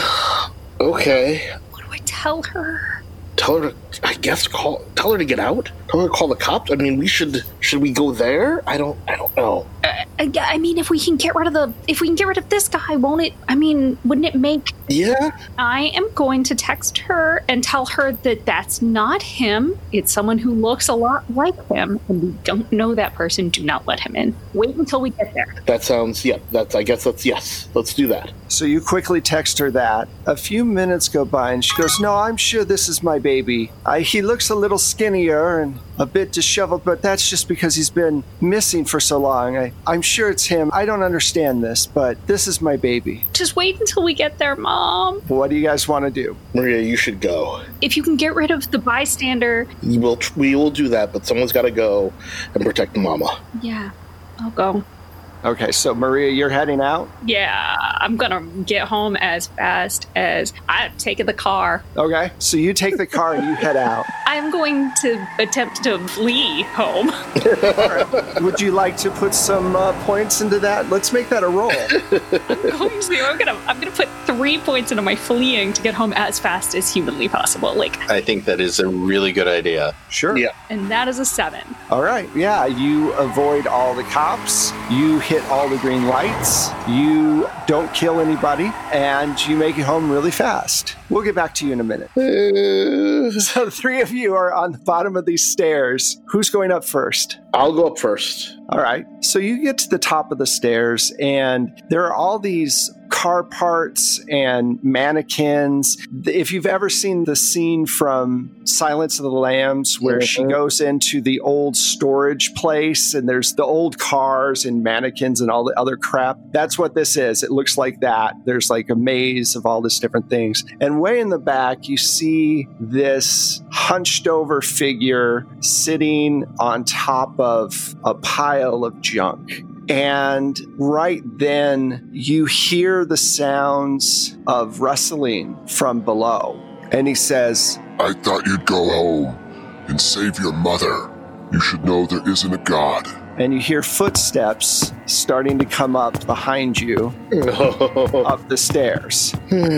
Okay. What do I tell her? Tell her to, I guess, tell her to get out? Tell her to call the cops? I mean, should we go there? I don't know. I mean, if we can get rid of this guy, won't it? I mean, wouldn't it make? Yeah. I am going to text her and tell her that that's not him. It's someone who looks a lot like him, and we don't know that person. Do not let him in. Wait until we get there. That sounds, yes. Let's do that. So you quickly text her that. A few minutes go by and she goes, "No, I'm sure this is my baby. He looks a little skinnier and a bit disheveled, but that's just because he's been missing for so long. I'm sure it's him. I don't understand this, but this is my baby." Just wait until we get there, Mom. What do you guys want to do? Maria, you should go. If you can get rid of the bystander. We will do that, but someone's got to go and protect Mama. Yeah, I'll go. Okay, so Maria, you're heading out? Yeah, I'm gonna get home as fast as I've taken the car. Okay, so you take the car and you head out. I'm going to attempt to flee home. All right. Would you like to put some points into that? Let's make that a roll. I'm gonna put 3 points into my fleeing to get home as fast as humanly possible. I think that is a really good idea. Sure. Yeah. And that is a 7. All right, yeah, you avoid all the cops, you hit all the green lights, you don't kill anybody, and you make it home really fast. We'll get back to you in a minute. So the three of you are on the bottom of these stairs. Who's going up first? I'll go up first. All right. So you get to the top of the stairs, and there are all these car parts and mannequins. If you've ever seen the scene from Silence of the Lambs where she goes into the old storage place and there's the old cars and mannequins and all the other crap, that's what this is. It looks like that. There's like a maze of all these different things. And way in the back, you see this hunched over figure sitting on top of a pile of junk. And right then, you hear the sounds of rustling from below. And he says, "I thought you'd go home and save your mother. You should know there isn't a God." And you hear footsteps starting to come up behind you up the stairs.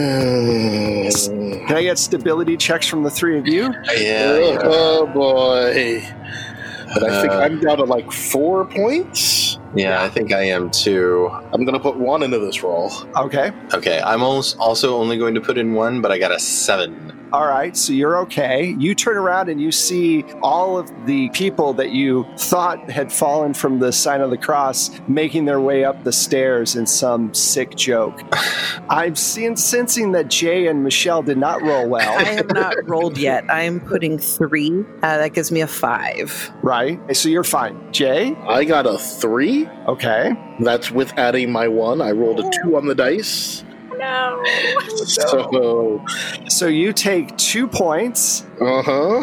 Can I get stability checks from the three of you? Yeah. Oh, boy. But I think I'm down to 4 points. Yeah, I think I am too. I'm going to put 1 into this roll. Okay. Okay, I'm also only going to put in 1, but I got a 7. All right, so you're okay. You turn around and you see all of the people that you thought had fallen from the sign of the cross making their way up the stairs in some sick joke. I'm sensing that Jay and Michelle did not roll well. I have not rolled yet. I'm putting 3. That gives me a 5. Right, so you're fine. Jay? I got a 3. Okay. That's with adding my 1. I rolled a 2 on the dice. No. So you take 2 points. Uh-huh.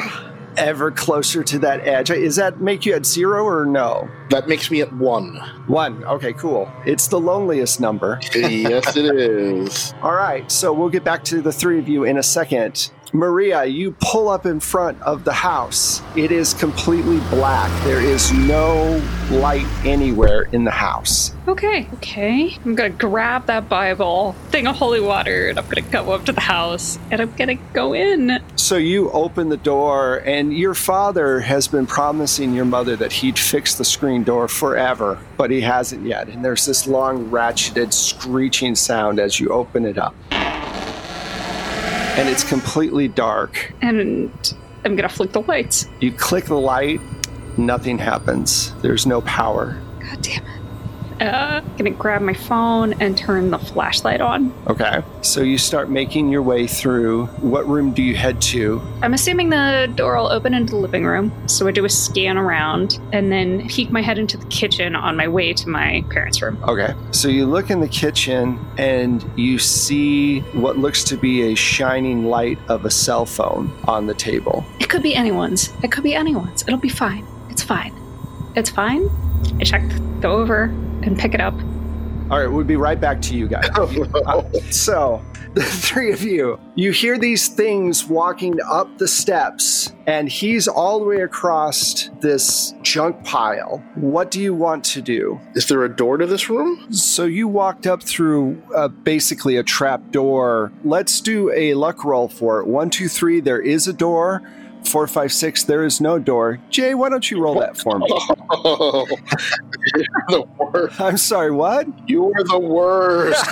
ever closer to that edge. Does that make you at 0 or no? That makes me at 1. 1. Okay, cool. It's the loneliest number. Yes, it is. All right, so we'll get back to the three of you in a second. Maria, you pull up in front of the house. It is completely black. There is no light anywhere in the house. Okay. I'm gonna grab that Bible, thing of holy water, and I'm gonna go up to the house, and I'm gonna go in. So you open the door, and your father has been promising your mother that he'd fix the screen door forever, but he hasn't yet. And there's this long, ratcheted, screeching sound as you open it up. And it's completely dark. And I'm gonna flick the lights. You click the light, nothing happens. There's no power. God damn it. Gonna grab my phone and turn the flashlight on. Okay. So you start making your way through. What room do you head to? I'm assuming the door will open into the living room. So I do a scan around and then peek my head into the kitchen on my way to my parents' room. Okay. So you look in the kitchen and you see what looks to be a shining light of a cell phone on the table. It could be anyone's. It'll be fine. It's fine. I check, go over, and pick it up. All right, we'll be right back to you guys. So, the three of you, you hear these things walking up the steps, and he's all the way across this junk pile. What do you want to do? Is there a door to this room? So you walked up through basically a trap door. Let's do a luck roll for it. 1, 2, 3, there is a door. 4, 5, 6, there is no door. Jay, why don't you roll that for me? Oh, you're the worst. I'm sorry, what? You're the worst.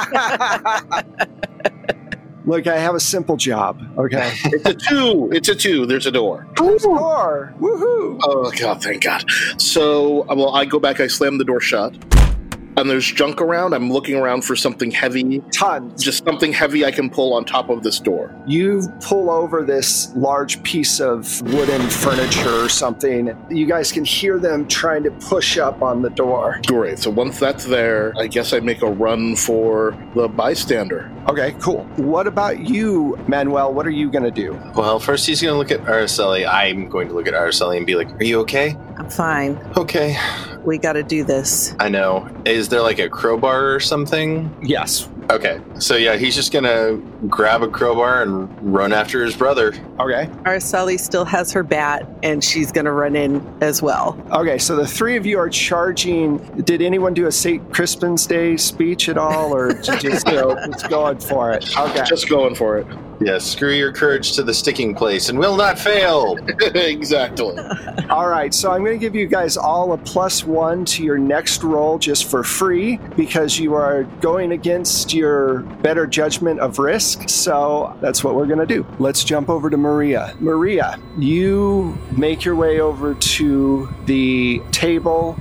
Look, I have a simple job, okay? It's a 2. There's a door. There's a door. Woohoo! Oh, God, thank God. So, I go back, I slam the door shut. And there's junk around. I'm looking around for something heavy. Tons. Just something heavy I can pull on top of this door. You pull over this large piece of wooden furniture or something. You guys can hear them trying to push up on the door. Great. So once that's there, I guess I make a run for the bystander. Okay, cool. What about you, Manuel? What are you going to do? Well, first he's going to look at Araceli. I'm going to look at Araceli and be like, are you okay? I'm fine. Okay. We got to do this. I know. Is there like a crowbar or something? Yes. Okay. So yeah, he's just going to grab a crowbar and run after his brother. Okay. Araceli still has her bat, and she's going to run in as well. Okay, so the three of you are charging. Did anyone do a St. Crispin's Day speech at all, or just, just going for it? Okay. Just going for it. Yeah, screw your courage to the sticking place and will not fail. Exactly. All right, so I'm going to give you guys all a +1 to your next roll just for free because you are going against your better judgment of risk. So that's what we're going to do. Let's jump over to Maria. Maria, you make your way over to the table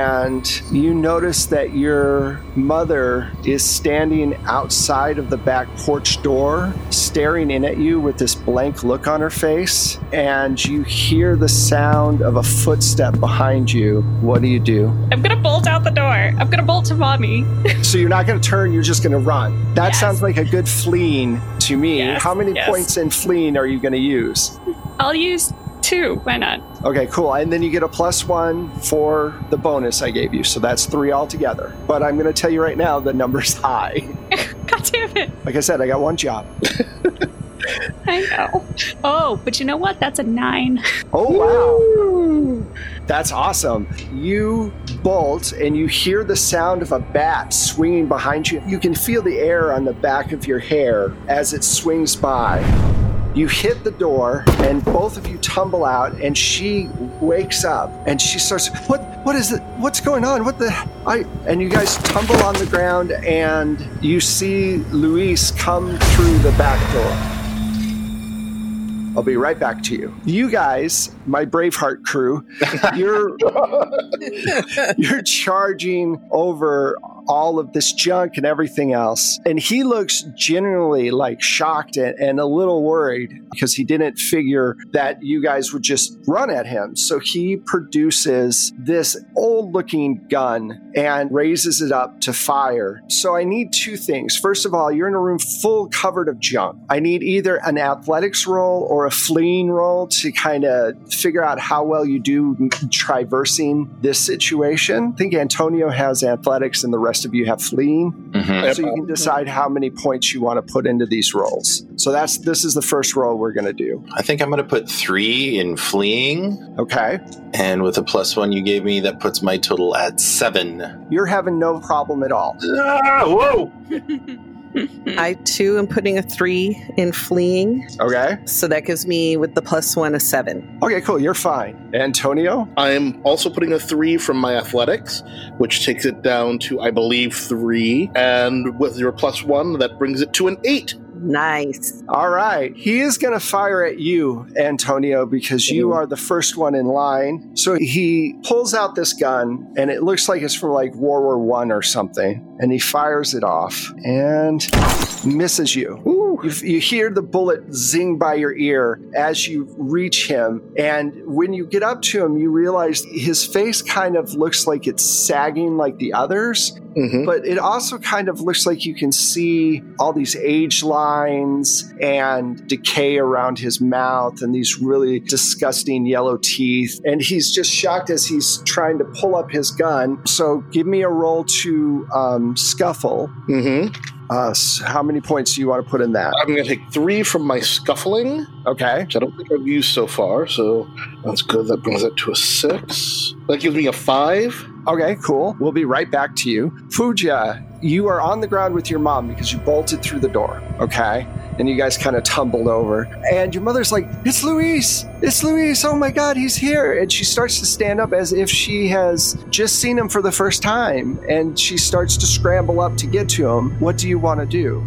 and you notice that your mother is standing outside of the back porch door, staring in at you with this blank look on her face, and you hear the sound of a footstep behind you. What do you do? I'm gonna bolt out the door. I'm gonna bolt to mommy. So you're not going to turn, you're just going to run. That Yes. sounds like a good fleeing to me. Yes, How many yes. points in fleeing are you going to use? I'll use 2. Why not? Okay, cool. And then you get a +1 for the bonus I gave you. So that's 3 altogether. But I'm going to tell you right now, the number's high. God damn it. Like I said, I got one job. I know. Oh, but you know what? That's a 9. Oh, wow. That's awesome. You bolt and you hear the sound of a bat swinging behind you. You can feel the air on the back of your hair as it swings by. You hit the door and both of you tumble out and she wakes up and she starts, what is it? What's going on? And you guys tumble on the ground and you see Luis come through the back door. I'll be right back to you. You guys, my Braveheart crew, you're charging over all of this junk and everything else. And he looks genuinely like shocked and a little worried because he didn't figure that you guys would just run at him. So he produces this old looking gun and raises it up to fire. So I need two things. First of all, you're in a room full covered of junk. I need either an athletics roll or a fleeing roll to kind of figure out how well you do traversing this situation. I think Antonio has athletics and the rest of you have fleeing. Mm-hmm. So you can decide how many points you want to put into these rolls. So this is the first roll we're going to do. I think I'm going to put 3 in fleeing. Okay. And with a +1 you gave me, that puts my total at 7. You're having no problem at all. Ah, whoa! I too am putting a 3 in fleeing. Okay. So that gives me, with the +1, a 7. Okay, cool. You're fine. Antonio? I'm also putting a 3 from my athletics, which takes it down to, I believe, 3. And with your +1, that brings it to an 8. Nice. All right. He is going to fire at you, Antonio, because you are the first one in line. So he pulls out this gun, and it looks like it's from like World War I or something. And he fires it off and misses you. You hear the bullet zing by your ear as you reach him. And when you get up to him, you realize his face kind of looks like it's sagging like the others. Mm-hmm. But it also kind of looks like you can see all these age lines and decay around his mouth and these really disgusting yellow teeth. And he's just shocked as he's trying to pull up his gun. So give me a roll to scuffle. Mm-hmm. How many points do you want to put in that? I'm going to take 3 from my scuffling. Okay. Which I don't think I've used so far, so that's good. That brings it to a 6. That gives me a 5. Okay, cool. We'll be right back to you. Fuja, you are on the ground with your mom because you bolted through the door, okay? And you guys kind of tumbled over. And your mother's like, it's Luis! It's Luis! Oh my God, he's here! And she starts to stand up as if she has just seen him for the first time. And she starts to scramble up to get to him. What do you want to do?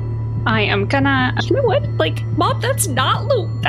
I am gonna, you know what? Like, Mom, that's not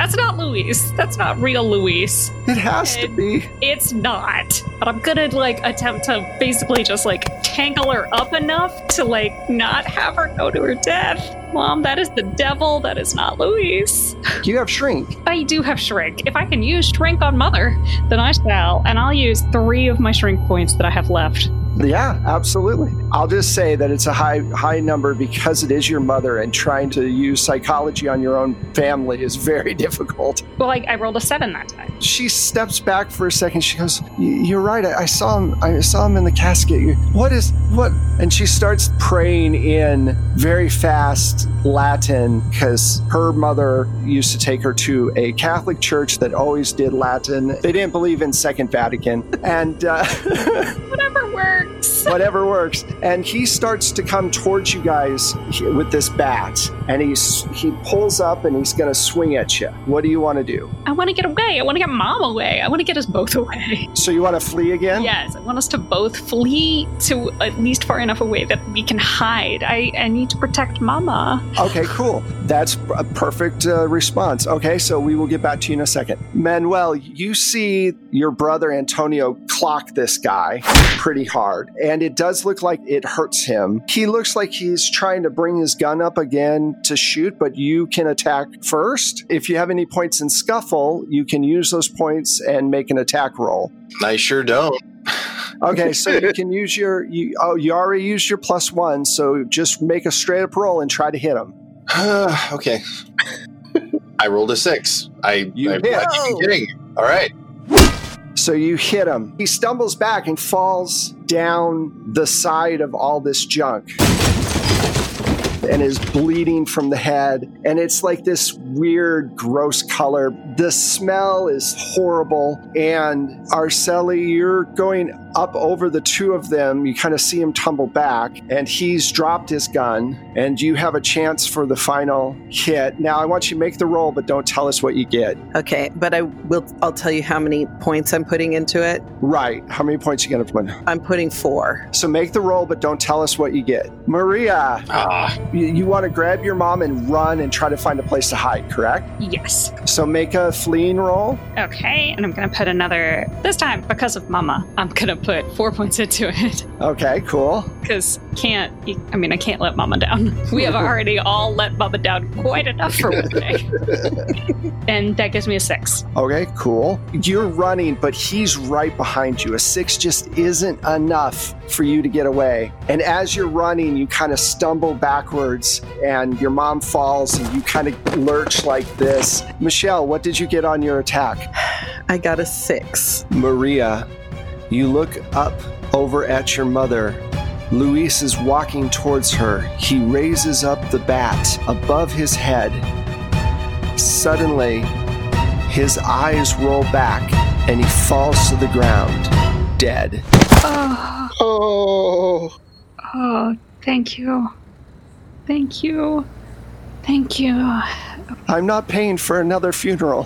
Luis. That's not real Luis. It has to be. It's not. But I'm gonna, attempt to basically just, tangle her up enough to, not have her go to her death. Mom, that is the devil. That is not Luis. You have Shrink. I do have Shrink. If I can use Shrink on Mother, then I shall. And I'll use 3 of my Shrink points that I have left. Yeah, absolutely. I'll just say that it's a high number because it is your mother, and trying to use psychology on your own family is very difficult. Well, I rolled a 7 that time. She steps back for a second. She goes, "You're right. I saw him in the casket. What? And she starts praying in very fast Latin because her mother used to take her to a Catholic church that always did Latin. They didn't believe in Second Vatican, and whatever works. Whatever works. And he starts to come towards you guys with this bat, and he pulls up and he's going to swing at you. What do you want to do? I want to get away. I want to get Mom away. I want to get us both away. So you want to flee again? Yes, I want us to both flee to at least far enough away that we can hide. I need to protect Mama. Okay, cool. That's a perfect response. Okay, so we will get back to you in a second. Manuel, you see your brother Antonio clock this guy pretty hard, and it does look like it hurts him. He looks like he's trying to bring his gun up again to shoot, but you can attack first. If you have any points in scuffle, you can use those points and make an attack roll. I sure don't. Okay, so you can use you already used your +1, so just make a straight up roll and try to hit him. Okay. I rolled a 6. I'm hit. not even kidding. All right. So you hit him. He stumbles back and falls down the side of all this junk and is bleeding from the head. And it's like this weird, gross color. The smell is horrible. And Arceli, you're going up over the two of them. You kind of see him tumble back, and he's dropped his gun, and you have a chance for the final hit. Now, I want you to make the roll, but don't tell us what you get. Okay, but I'll tell you how many points I'm putting into it. Right. How many points you going to put? I'm putting 4. So make the roll, but don't tell us what you get. Maria, you want to grab your mom and run and try to find a place to hide. night, correct? Yes. So make a fleeing roll. Okay, and I'm going to put another, this time, because of Mama, I'm going to put 4 points into it. Okay, cool. Because I can't let Mama down. We have already all let Mama down quite enough for one day. And that gives me a 6. Okay, cool. You're running, but he's right behind you. A 6 just isn't enough for you to get away. And as you're running, you kind of stumble backwards and your mom falls and you kind of lurch like this. Michelle, what did you get on your attack? I got a 6. Maria, you look up over at your mother. Luis is walking towards her. He raises up the bat above his head. Suddenly, his eyes roll back and he falls to the ground, dead. Oh, thank you. Thank you. Thank you. I'm not paying for another funeral.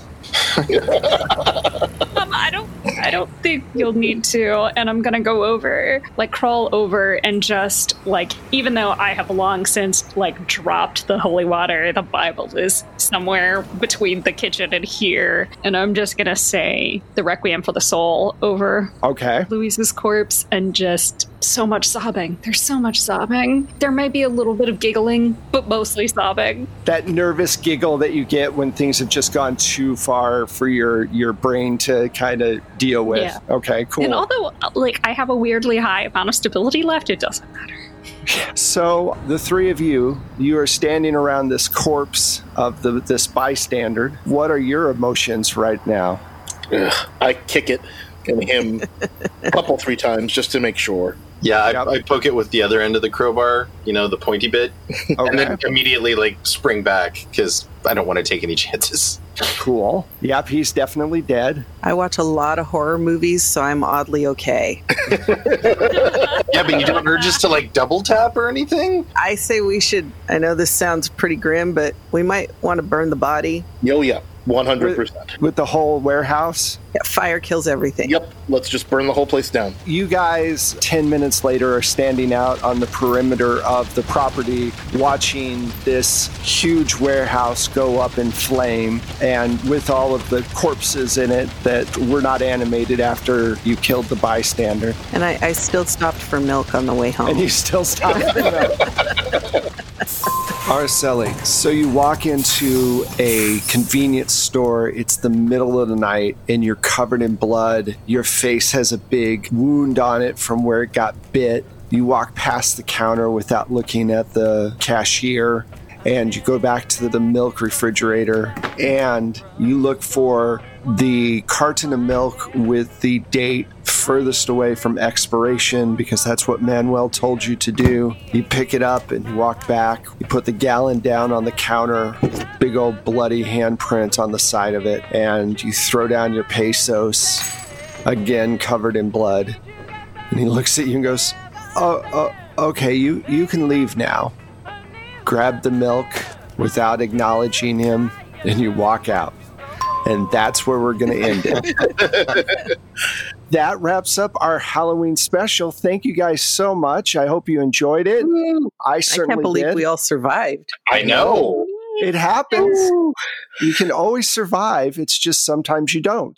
I don't think you'll need to. And I'm gonna go over, crawl over and just, even though I have long since, dropped the holy water, the Bible is somewhere between the kitchen and here. And I'm just gonna say the Requiem for the Soul over Luis's corpse and just so much sobbing. There's so much sobbing. There might be a little bit of giggling, but mostly sobbing. That nervous giggle that you get when things have just gone too far for your brain to kind of deal with. Yeah. Okay, cool. And although, I have a weirdly high amount of stability left, it doesn't matter. So the three of you are standing around this corpse of this bystander. What are your emotions right now? I kick it and him a couple, 3 times just to make sure. Yeah, I poke it with the other end of the crowbar, the pointy bit, and then immediately spring back because I don't want to take any chances. Cool. Yep, he's definitely dead. I watch a lot of horror movies, so I'm oddly okay. Yeah, but you don't urge us to double tap or anything? I say we should, I know this sounds pretty grim, but we might want to burn the body. Oh, yeah. 100%. With the whole warehouse? Yeah, fire kills everything. Yep, let's just burn the whole place down. You guys, 10 minutes later, are standing out on the perimeter of the property watching this huge warehouse go up in flame, and with all of the corpses in it that were not animated after you killed the bystander. And I still stopped for milk on the way home. And you still stopped for milk. Araceli, so you walk into a convenience store. It's the middle of the night and you're covered in blood. Your face has a big wound on it from where it got bit. You walk past the counter without looking at the cashier, and you go back to the milk refrigerator and you look for the carton of milk with the date furthest away from expiration, because that's what Manuel told you to do. You pick it up and you walk back. You put the gallon down on the counter, big old bloody handprint on the side of it, and you throw down your pesos, again covered in blood. And he looks at you and goes, okay, you can leave now. Grab the milk without acknowledging him, and you walk out. And that's where we're going to end it. That wraps up our Halloween special. Thank you guys so much. I hope you enjoyed it. I certainly can't believe did. we all survived. I know. It happens. You can always survive. It's just sometimes you don't.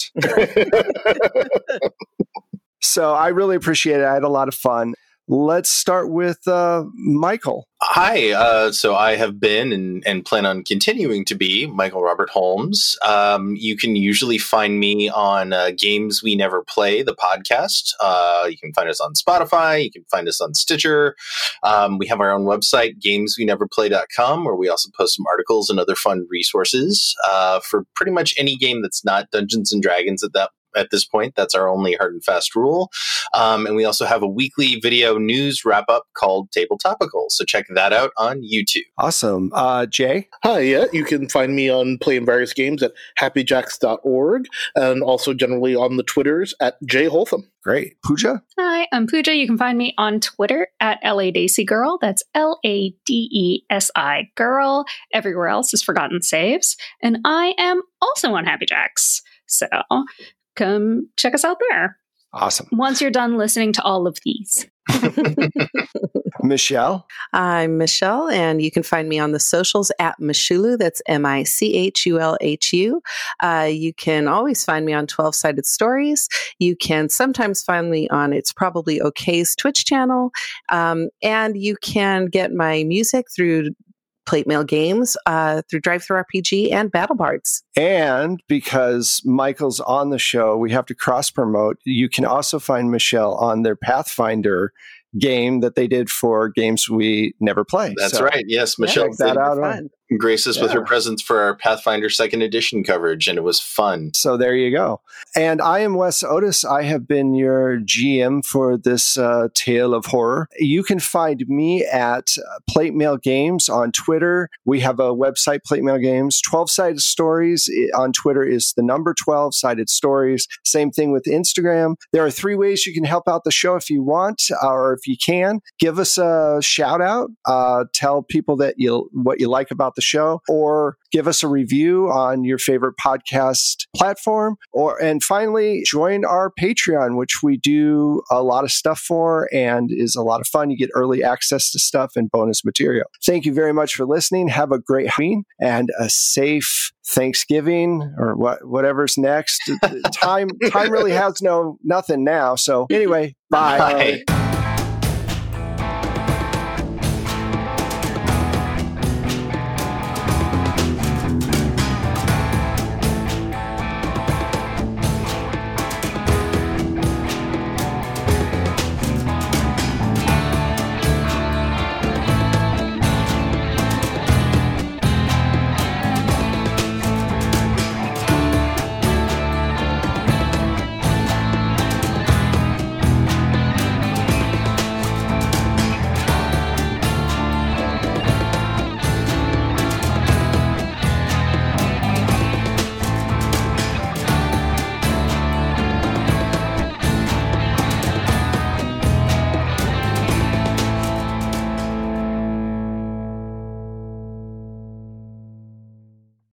So I really appreciate it. I had a lot of fun. Let's start with Michael. Hi. So I have been and plan on continuing to be Michael Robert Holmes. You can usually find me on Games We Never Play, the podcast. You can find us on Spotify. You can find us on Stitcher. We have our own website, gamesweneverplay.com, where we also post some articles and other fun resources for pretty much any game that's not Dungeons & Dragons at this point. That's our only hard and fast rule. And we also have a weekly video news wrap up called Table Topical. So check that out on YouTube. Awesome. Jay? Hi, yeah. You can find me on playing various games at happyjacks.org and also generally on the Twitters at jholtham. Great. Pooja? Hi, I'm Pooja. You can find me on Twitter at LADaisy That's LADESI Girl. Everywhere else is Forgotten Saves. And I am also on Happy Jacks. So come check us out there. Awesome. Once you're done listening to all of these. Michelle? I'm Michelle, and you can find me on the socials at Michulu. That's Michulhu. You can always find me on 12 Sided Stories. You can sometimes find me on It's Probably OK's Twitch channel. And you can get my music through Plate Mail Games, through DriveThruRPG and BattleBards. And because Michael's on the show, we have to cross promote. You can also find Michelle on their Pathfinder game that they did for Games We Never Play. That's right. Yes, Michelle check that out. Graced us with her presence for our Pathfinder 2nd Edition coverage, and it was fun. So there you go. And I am Wes Otis. I have been your GM for this tale of horror. You can find me at Plate Mail Games on Twitter. We have a website, Plate Mail Games. 12 Sided Stories on Twitter is the number 12 Sided Stories. Same thing with Instagram. There are 3 ways you can help out the show if you want, or if you can. Give us a shout out. Tell people that what you like about the show, or give us a review on your favorite podcast platform, and finally join our Patreon, which we do a lot of stuff for and is a lot of fun. You get early access to stuff and bonus material. Thank you very much for listening. Have a great Halloween and a safe Thanksgiving, or whatever's next. Time really has nothing now. So anyway, bye. Bye.